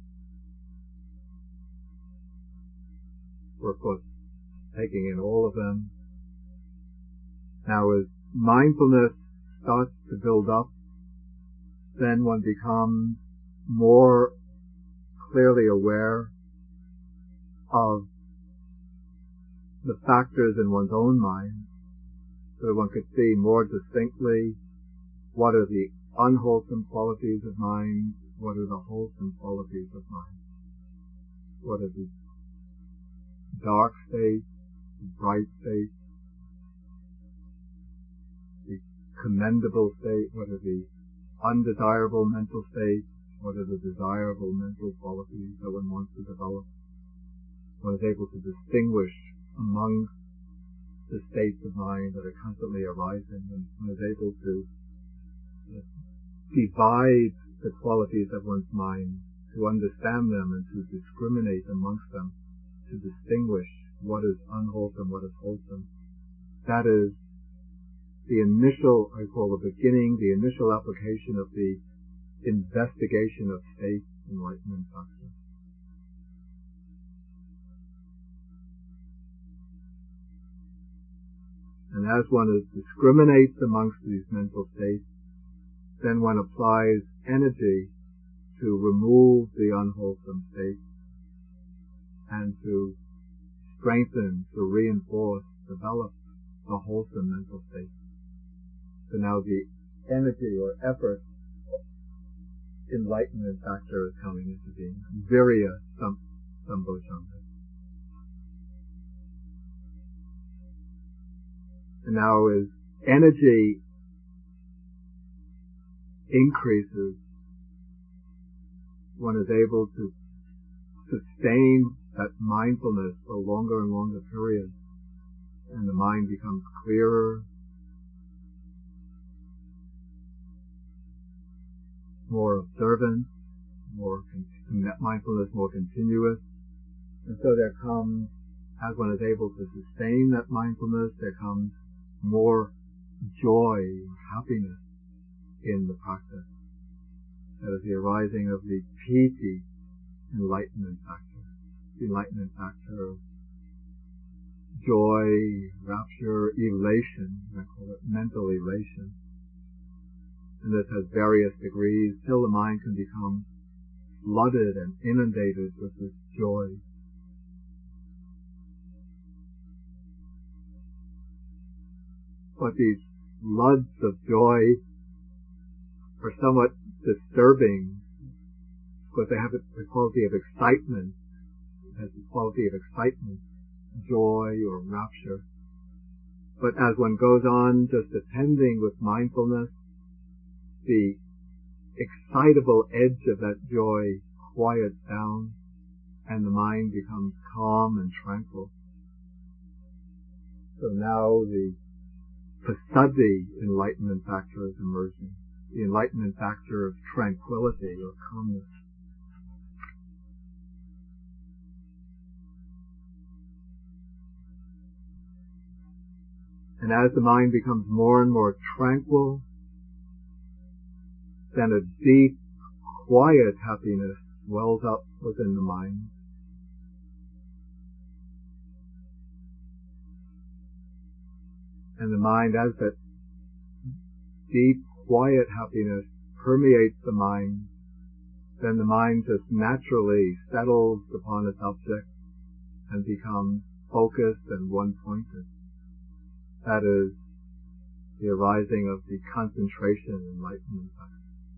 We're, of course, taking in all of them. Now, as mindfulness starts to build up, then one becomes more clearly aware of the factors in one's own mind, so that one could see more distinctly what are the unwholesome qualities of mind, what are the wholesome qualities of mind, what are the dark states, the bright states, the commendable state, what are the undesirable mental states, what are the desirable mental qualities that one wants to develop. One is able to distinguish among the states of mind that are constantly arising, and one is able to divide the qualities of one's mind, to understand them and to discriminate amongst them, to distinguish what is unwholesome, what is wholesome. That is the initial, I call the beginning, the initial application of the investigation of state enlightenment factor. And as one discriminates amongst these mental states, then one applies energy to remove the unwholesome state and to strengthen, to reinforce, develop the wholesome mental state. So now the energy or effort, enlightenment factor is coming into being. Virya Sambhocanga. And now as energy increases, one is able to sustain that mindfulness for longer and longer periods, and the mind becomes clearer, more observant, mindfulness more continuous. And so there comes, as one is able to sustain that mindfulness, there comes more joy, happiness in the practice. That is the arising of the piti, enlightenment factor. The enlightenment factor of joy, rapture, elation, I call it mental elation. And this has various degrees till the mind can become flooded and inundated with this joy. But these floods of joy are somewhat disturbing because they have the quality of excitement. It has the quality of excitement, joy or rapture. But as one goes on just attending with mindfulness, the excitable edge of that joy quiets down and the mind becomes calm and tranquil. So now the passaddhi enlightenment factor is emerging. The enlightenment factor of tranquility or calmness. And as the mind becomes more and more tranquil, then a deep, quiet happiness wells up within the mind. And the mind, as that deep, quiet happiness permeates the mind, then the mind just naturally settles upon its object and becomes focused and one-pointed. That is the arising of the concentration enlightenment factor.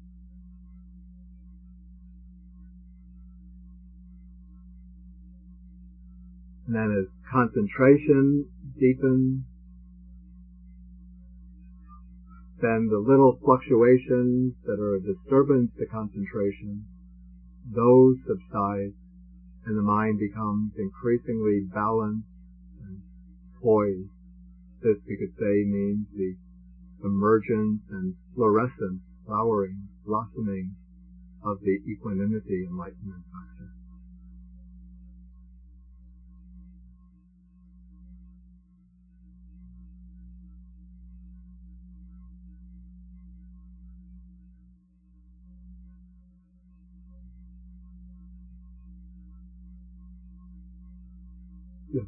And then as concentration deepens, then the little fluctuations that are a disturbance to concentration, those subside, and the mind becomes increasingly balanced and poised. This, we could say, means the emergence and fluorescence, flowering, blossoming of the equanimity enlightenment factor. Yeah.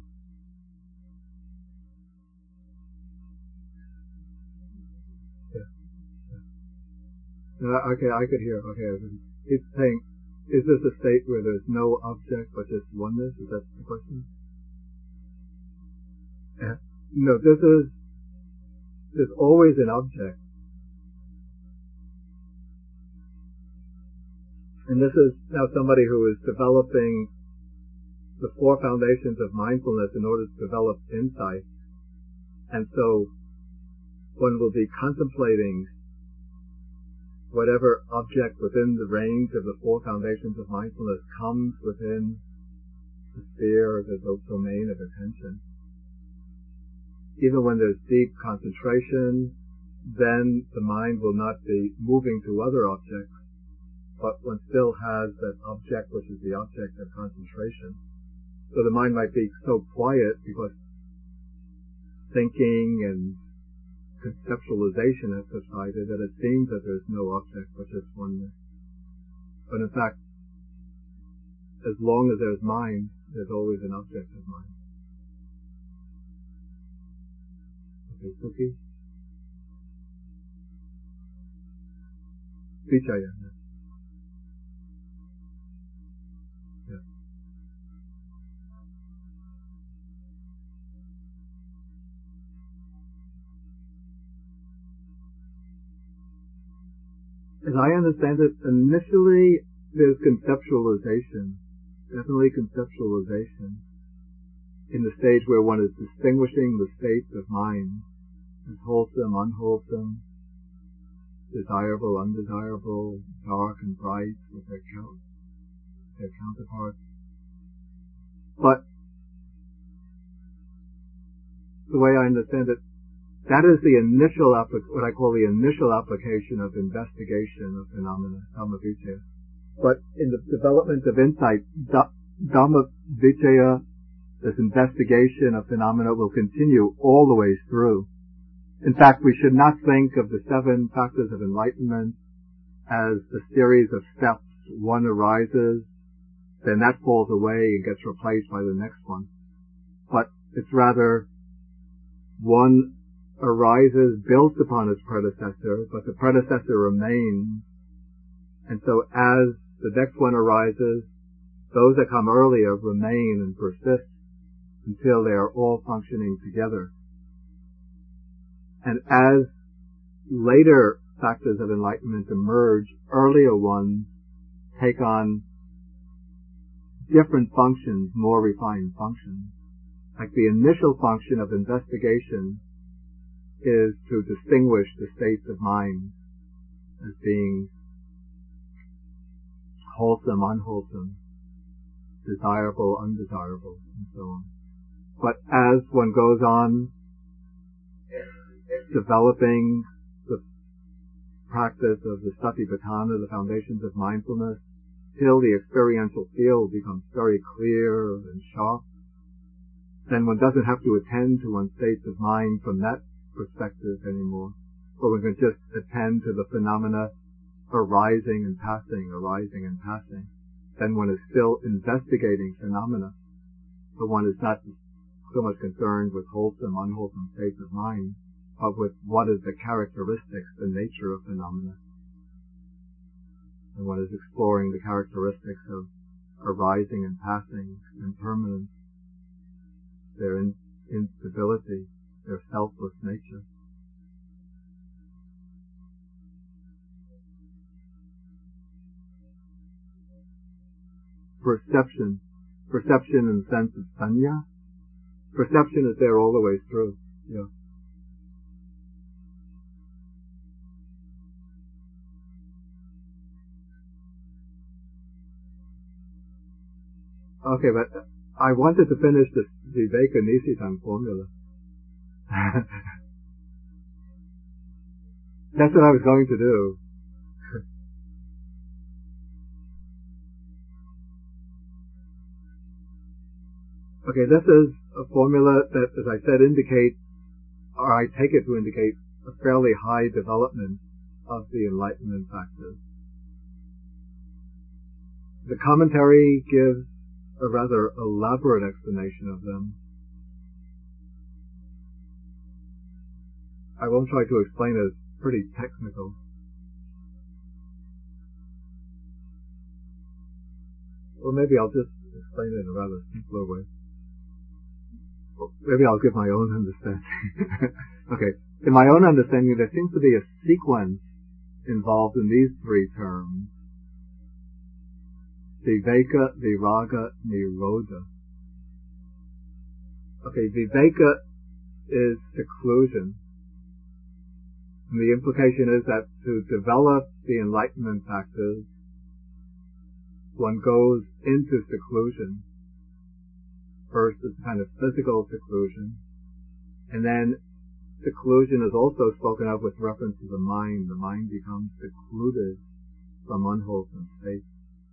Okay, I could hear. Okay, it's saying, is this a state where there's no object but just oneness? Is that the question? No, there's always an object. And this is now somebody who is developing the four foundations of mindfulness in order to develop insight. And so one will be contemplating whatever object within the range of the four foundations of mindfulness comes within the sphere or the domain of attention. Even when there's deep concentration, then the mind will not be moving to other objects, but one still has that object which is the object of concentration. So the mind might be so quiet because thinking and conceptualization has subsided that it seems that there's no object but just oneness. But in fact, as long as there's mind, there's always an object of mind. Okay, Suki? Vichaya. Yeah. As I understand it, initially there's conceptualization, definitely conceptualization, in the stage where one is distinguishing the states of mind as wholesome, unwholesome, desirable, undesirable, dark and bright with their counterparts. But the way I understand it, that is the initial, what I call the initial application of investigation of phenomena, Dhammavichaya. But in the development of insight, Dhammavichaya, this investigation of phenomena, will continue all the way through. In fact, we should not think of the 7 factors of enlightenment as a series of steps. One arises, then that falls away and gets replaced by the next one. But it's rather one arises, built upon its predecessor, but the predecessor remains. And so as the next one arises, those that come earlier remain and persist until they are all functioning together. And as later factors of enlightenment emerge, earlier ones take on different functions, more refined functions. Like the initial function of investigation is to distinguish the states of mind as being wholesome, unwholesome, desirable, undesirable, and so on. But as one goes on developing the practice of the Satipatthana, the foundations of mindfulness, till the experiential field becomes very clear and sharp, then one doesn't have to attend to one's states of mind from that perspective anymore. But one can just attend to the phenomena arising and passing, arising and passing. Then one is still investigating phenomena, but one is not so much concerned with wholesome, unwholesome states of mind, but with what is the characteristics, the nature of phenomena. And one is exploring the characteristics of arising and passing, impermanence, their instability, their selfless nature. Perception in the sense of sanya. Perception is there all the way through. Yeah. Okay, but I wanted to finish this Viveka Nisitang formula. That's what I was going to do. Okay, this is a formula that, as I said, indicates, or I take it to indicate, a fairly high development of the enlightenment factors. The commentary gives a rather elaborate explanation of them. I won't try to explain it. It's pretty technical. Well, maybe I'll just explain it in a rather simpler way. Maybe I'll give my own understanding. Okay. In my own understanding, there seems to be a sequence involved in these 3 terms. Viveka, Viraga, Nirodha. Okay, Viveka is seclusion. And the implication is that to develop the enlightenment factors, one goes into seclusion. First, it's kind of physical seclusion, and then seclusion is also spoken of with reference to the mind. The mind becomes secluded from unwholesome states.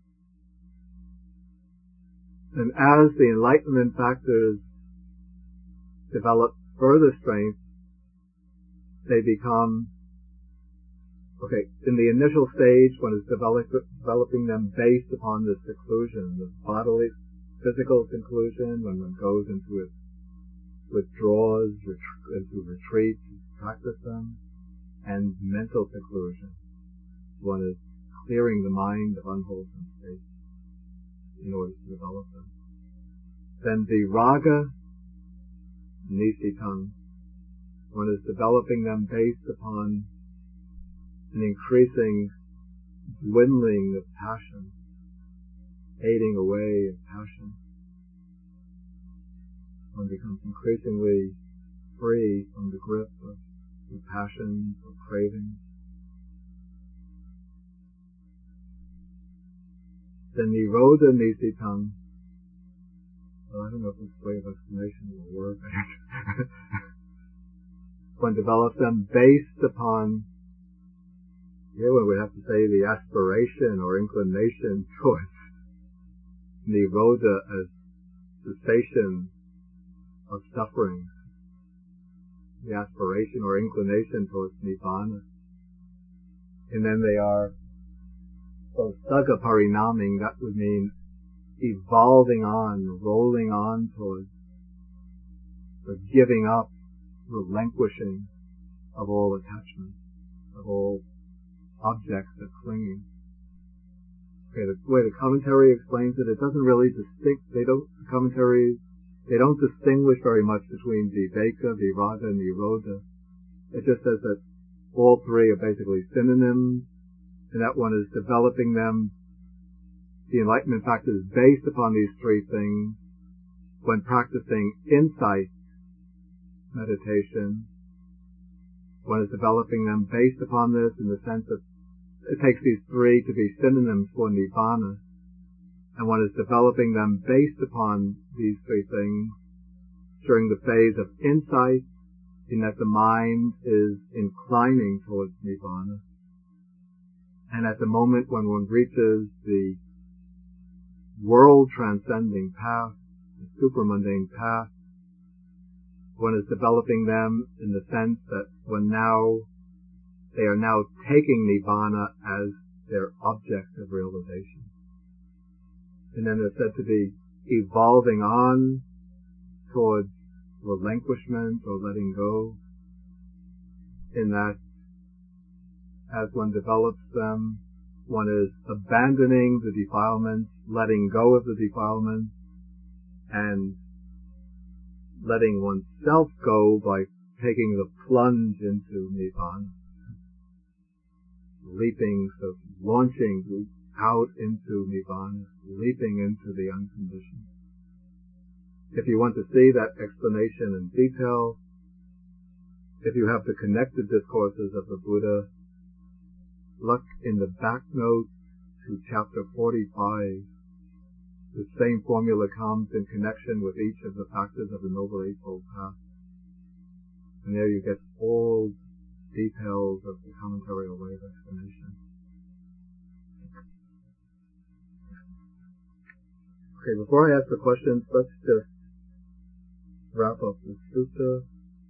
And as the enlightenment factors develop further strength, they become, okay, in the initial stage, one is developing them based upon the seclusion, the bodily, physical seclusion, when one goes into it, withdraws, into retreat, practice them, and mental seclusion. one is clearing the mind of unwholesome states in order to develop them. Then viraga, nisitam, one is developing them based upon an increasing dwindling of passion, fading away of passion. One becomes increasingly free from the grip of the passions or cravings. Then nirodha nisitam. Well, I don't know if this way of explanation will work. One develops them based upon, here one would have to say, the aspiration or inclination towards nirodha as cessation of suffering, the aspiration or inclination towards nibbana. And then they are, so saga parinaming, that would mean evolving on, rolling on towards the giving up, relinquishing of all attachment, of all objects of clinging. Okay, the way the commentary explains it, it doesn't really they don't distinguish very much between viveka, viraga, and nirodha. It just says that all three are basically synonyms, and that one is developing them, the enlightenment factors based upon these three things when practicing insight meditation. One is developing them based upon this in the sense that it takes these three to be synonyms for nibbana, and one is developing them based upon these three things during the phase of insight, in that the mind is inclining towards nibbana. And at the moment when one reaches the world-transcending path, the supramundane path, one is developing them in the sense that they are now taking nibbana as their object of realization. And then they're said to be evolving on towards relinquishment or letting go, in that as one develops them, one is abandoning the defilements, letting go of the defilements, and letting oneself go by taking the plunge into nibbana, launching out into nibbana, leaping into the unconditioned. If you want to see that explanation in detail, if you have the connected discourses of the Buddha, look in the back notes to chapter 45. The same formula comes in connection with each of the factors of the Noble Eightfold Path. And there you get all details of the commentarial way of explanation. Okay, before I ask the questions, let's just wrap up the sutta.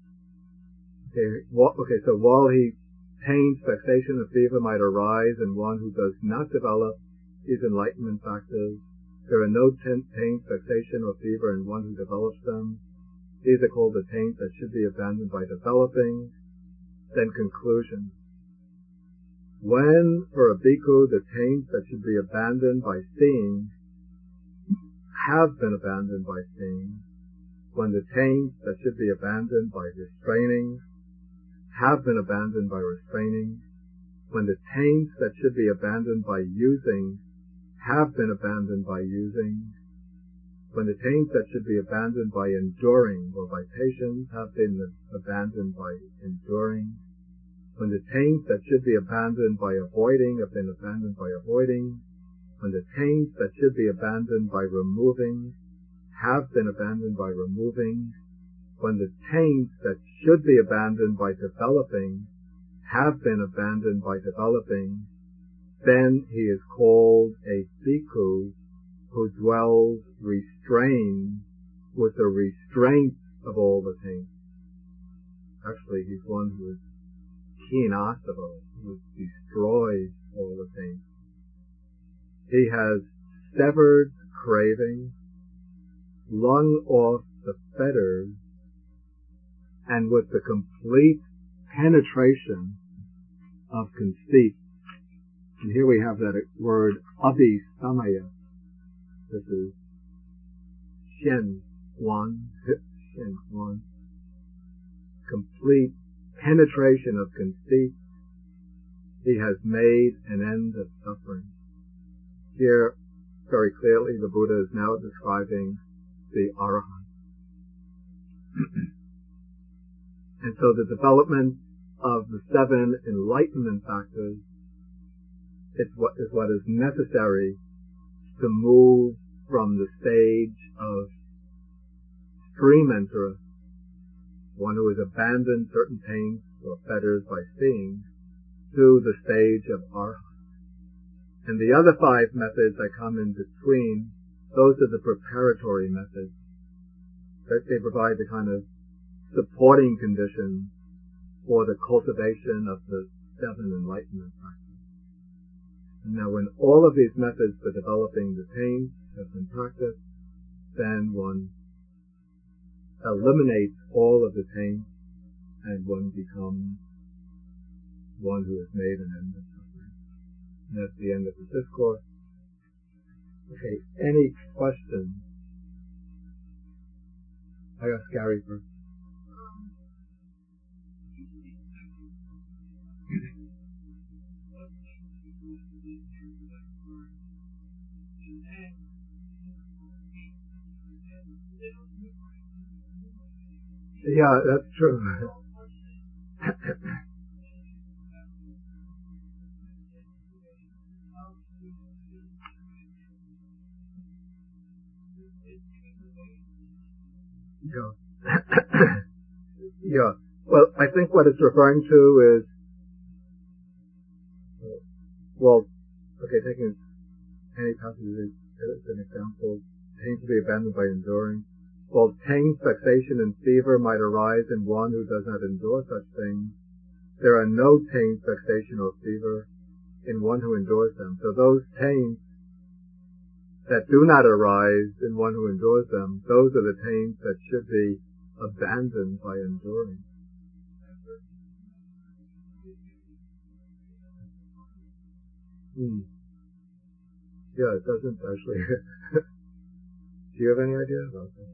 Okay, so while pain, vexation, and fever might arise in one who does not develop these enlightenment factors, there are no pain, vexation, or fever in one who develops them. These are called the taints that should be abandoned by developing. Then conclusion. When, for a bhikkhu, the taints that should be abandoned by seeing have been abandoned by seeing, when the taints that should be abandoned by restraining have been abandoned by restraining, when the taints that should be abandoned by using have been abandoned by using, when the taints that should be abandoned by enduring or by patience have been abandoned by enduring, when the taints that should be abandoned by avoiding have been abandoned by avoiding, when the taints that should be abandoned by removing have been abandoned by removing, when the taints that should be abandoned by developing have been abandoned by developing, then he is called a bhikkhu who dwells restrained with the restraint of all the taints. Actually, he's one who is kinasava, who destroys all the taints. He has severed craving, flung off the fetters, and with the complete penetration of conceit, And here we have that word abhisamaya. This is Shen Wan, Shen Wan. Complete penetration of conceit. He has made an end of suffering. Here, very clearly, the Buddha is now describing the Arahant. And so the development of the 7 enlightenment factors is what is necessary to move from the stage of stream enterer, one who has abandoned certain taints or fetters by seeing, to the stage of Arahant. And the other 5 methods that come in between, those are the preparatory methods. That they provide the kind of supporting conditions for the cultivation of the 7 enlightenment practices. And now when all of these methods for developing the taints have been practiced, then one eliminates all of the taints and one becomes one who has made an end of suffering. And that's the end of the discourse. Okay, any questions? I ask Gary first. Yeah, that's true. Yeah. Yeah. Well, I think what it's referring to is, well, okay, taking any passage as an example, taints to be abandoned by enduring. While taints, vexation, and fever might arise in one who does not endure such things, there are no taints, vexation, or fever in one who endures them. So those taints that do not arise in one who endures them, those are the taints that should be abandoned by enduring. Yeah, it doesn't actually. Do you have any idea about that?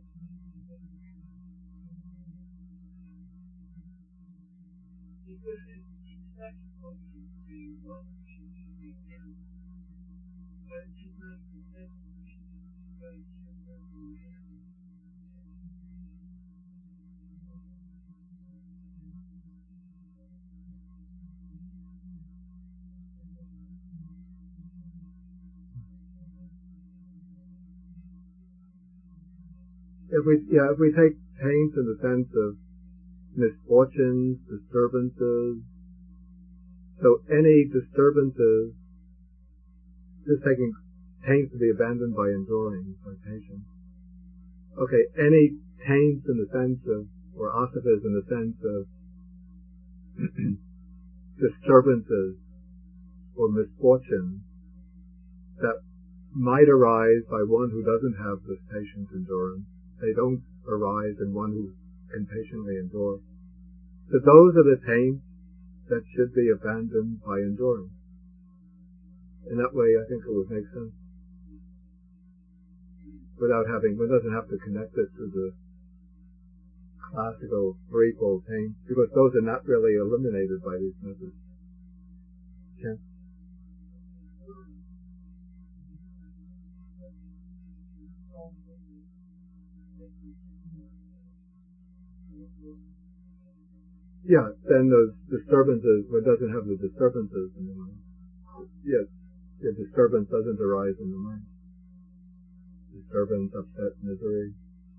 If we take taints in the sense of misfortunes, disturbances, so any disturbances, just taking taints to be abandoned by enduring, by patience. Okay, any taints in the sense of, or asavas in the sense of disturbances or misfortunes that might arise by one who doesn't have this patient endurance. They don't arise in one who can patiently endure. So those are the taints that should be abandoned by enduring. In that way, I think it would make sense. Without having, one doesn't have to connect it to the classical threefold taints, because those are not really eliminated by these methods. Yeah. Yeah, then those disturbances, one doesn't have the disturbances in the mind. Yes, the disturbance doesn't arise in the mind. Disturbance, upset, misery.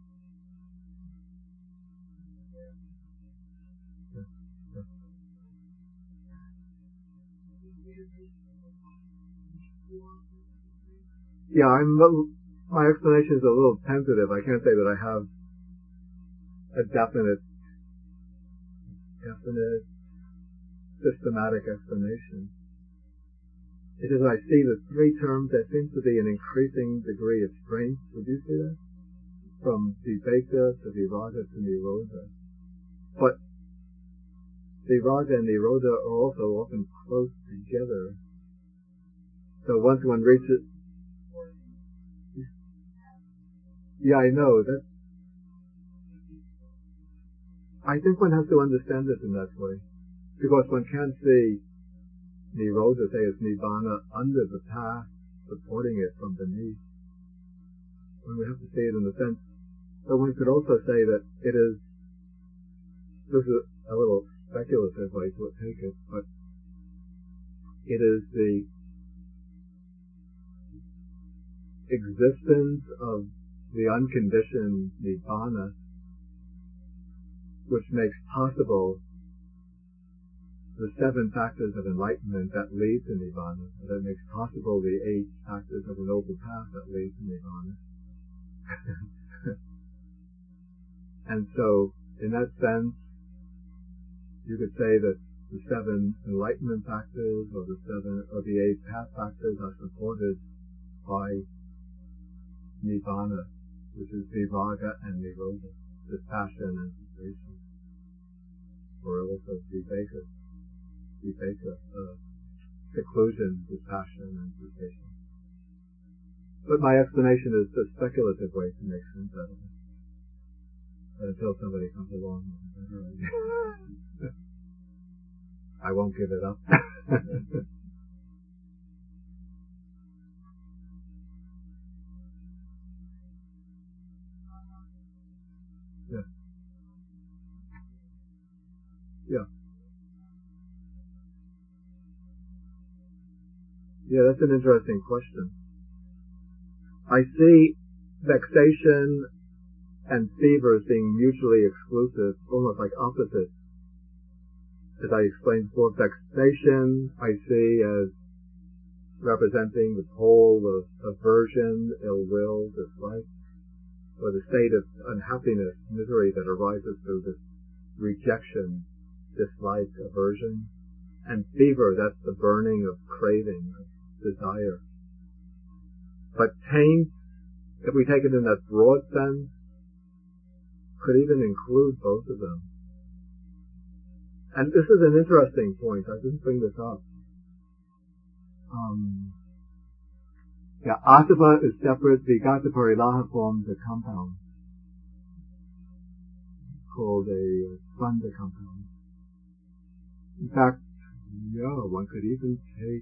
Yeah, my explanation is a little tentative. I can't say that I have a definite systematic explanation. It is, I see the 3 terms, there seems to be an increasing degree of strength. Would you see that? From viveka to viraga to nirodha. But viraga and nirodha are also often close together. So once one reaches, yeah, I know that. I think one has to understand it in that way, because one can't see Nirodha, say it's Nibbana, under the path, supporting it from beneath. When we have to see it in the sense. So one could also say that it is, this is a little speculative way to take it, but it is the existence of the unconditioned Nibbana which makes possible the 7 factors of enlightenment that lead to Nibbana, that makes possible the 8 factors of the Noble Path that lead to Nibbana. And so, in that sense, you could say that the 7 enlightenment factors or the 8 path factors are supported by Nibbana, which is Viraga and Nirodha, dispassion and cessation, or also Viveka, seclusion, dispassion and cessation. But my explanation is the speculative way to make sense out of it. But until somebody comes along with a better idea, I won't give it up. Yeah. Yeah. Yeah, that's an interesting question. I see vexation and fever as being mutually exclusive, almost like opposites. As I explained before, vexation I see as representing the pole of aversion, ill will, dislike, or the state of unhappiness, misery that arises through this rejection, dislike, aversion. And fever, that's the burning of craving, of desire. But taint, if we take it in that broad sense, could even include both of them. And this is an interesting point. I didn't bring this up. Asava is separate. Vigata Parilaha forms a compound called a skandha compound. In fact, one could even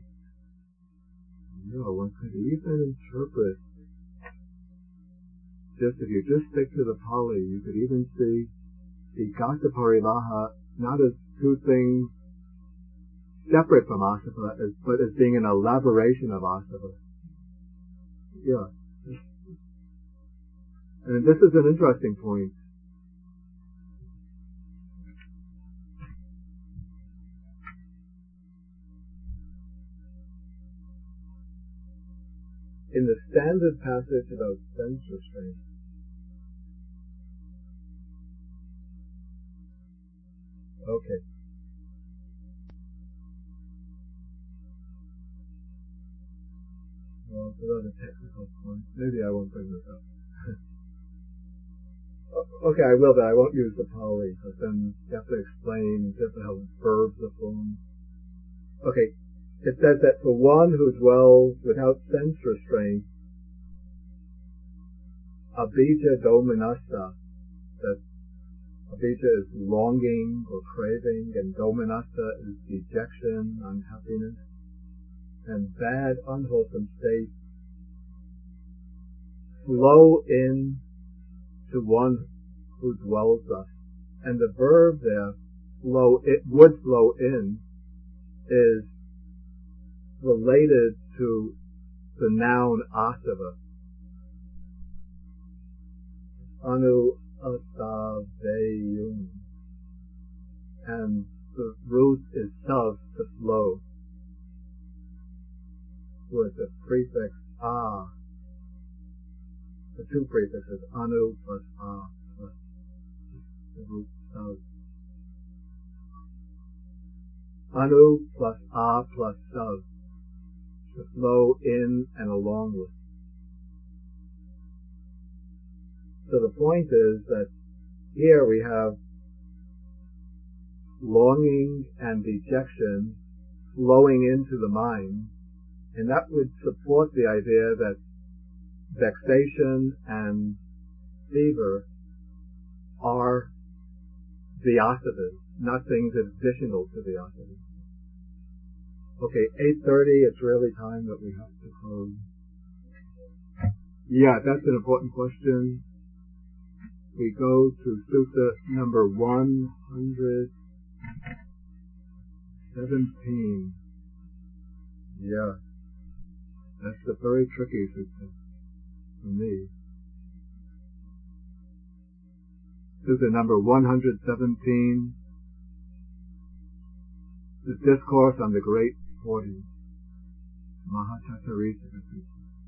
interpret, just if you just stick to the Pali, you could even see Vigata Parilaha not as 2 things separate from asava, but as being an elaboration of asava. Yeah. And this is an interesting point. In the standard passage about sense restraint, okay. Well, it's another technical point. Maybe I won't bring this up. Okay, I will, but I won't use the Pali, because then you have to explain just how verbs are formed. Okay, it says that for one who dwells without sense restraint, abhija domanassa, that abhija is longing or craving, and domanassa is dejection, unhappiness, and bad, unwholesome states flow in to one who dwells thus. And the verb there, would flow in, is related to the noun asava. Anu asaveyum. And the root is sav, to flow, with the prefix a. The 2 prefixes, anu plus a, plus the root sav. Anu plus a plus sav, to flow in and along with. So the point is that here we have longing and dejection flowing into the mind, And that would support the idea that vexation and fever are the asavas, not things additional to the asavas. Okay, 8:30, it's really time that we have to close. Yeah, that's an important question. We go to Sutta number 117. Yeah, that's a very tricky sutta for me. Sutta number 117, the Discourse on the Great 40, Mahatattarisaka Sutta.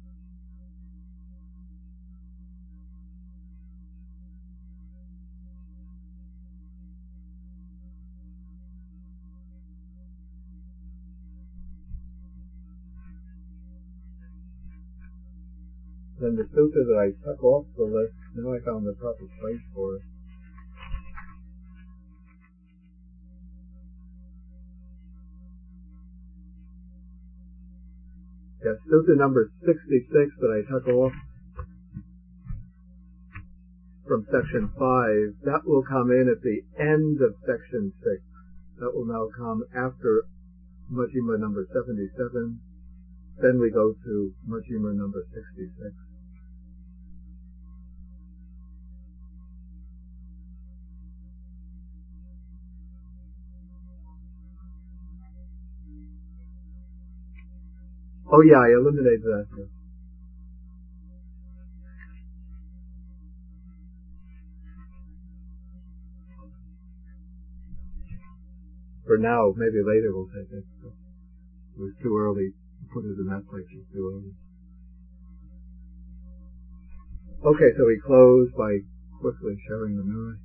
Then the sutta that I took off the list, now I found the proper place for it. Yeah, sutta number 66 that I took off from section 5, that will come in at the end of section 6. That will now come after Majjhima number 77. Then we go to Majjhima number 66. Oh yeah, I eliminated that too. For now, maybe later we'll take it. So it was too early to put it in that place. It was too early. Okay, so we close by quickly sharing the mirror.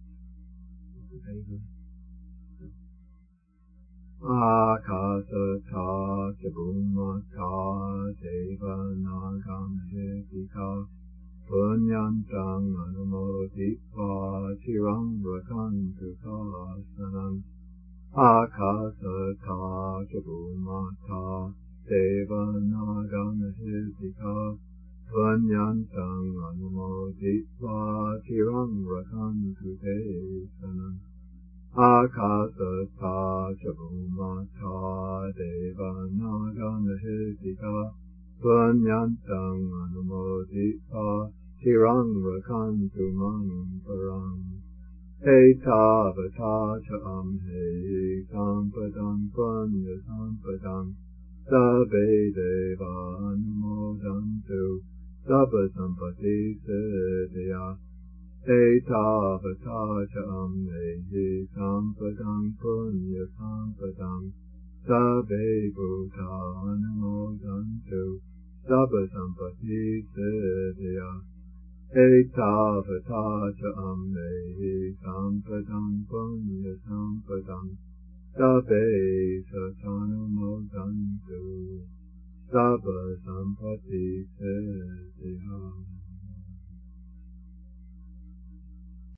Akasata Chabumata Deva Nagam Hetika Punyantang Anumoditva Chiram Rakantu Kasanam Akasata Chabumata Deva Nagam Hetika Punyantang Anumoditva Chiram Rakantu Kasanam Akasata Chabumata Deva Naga Mahitika Punyantang Anumoditva Tirang Rakantu Manparang Etavata Cham He Sampadang Punya Sampadang Sabbe Deva Anumodantu Sabba Sampati Siddhya Etavata Cham Nehi Sampadang Punya Sampadang Sabbe Bhuta Anumodantu Sabba Sampati Siddhya Etavata Cham Nehi Sampadang Punya Sampadang Sabbe Satanumodantu Sabba Sampati Siddhya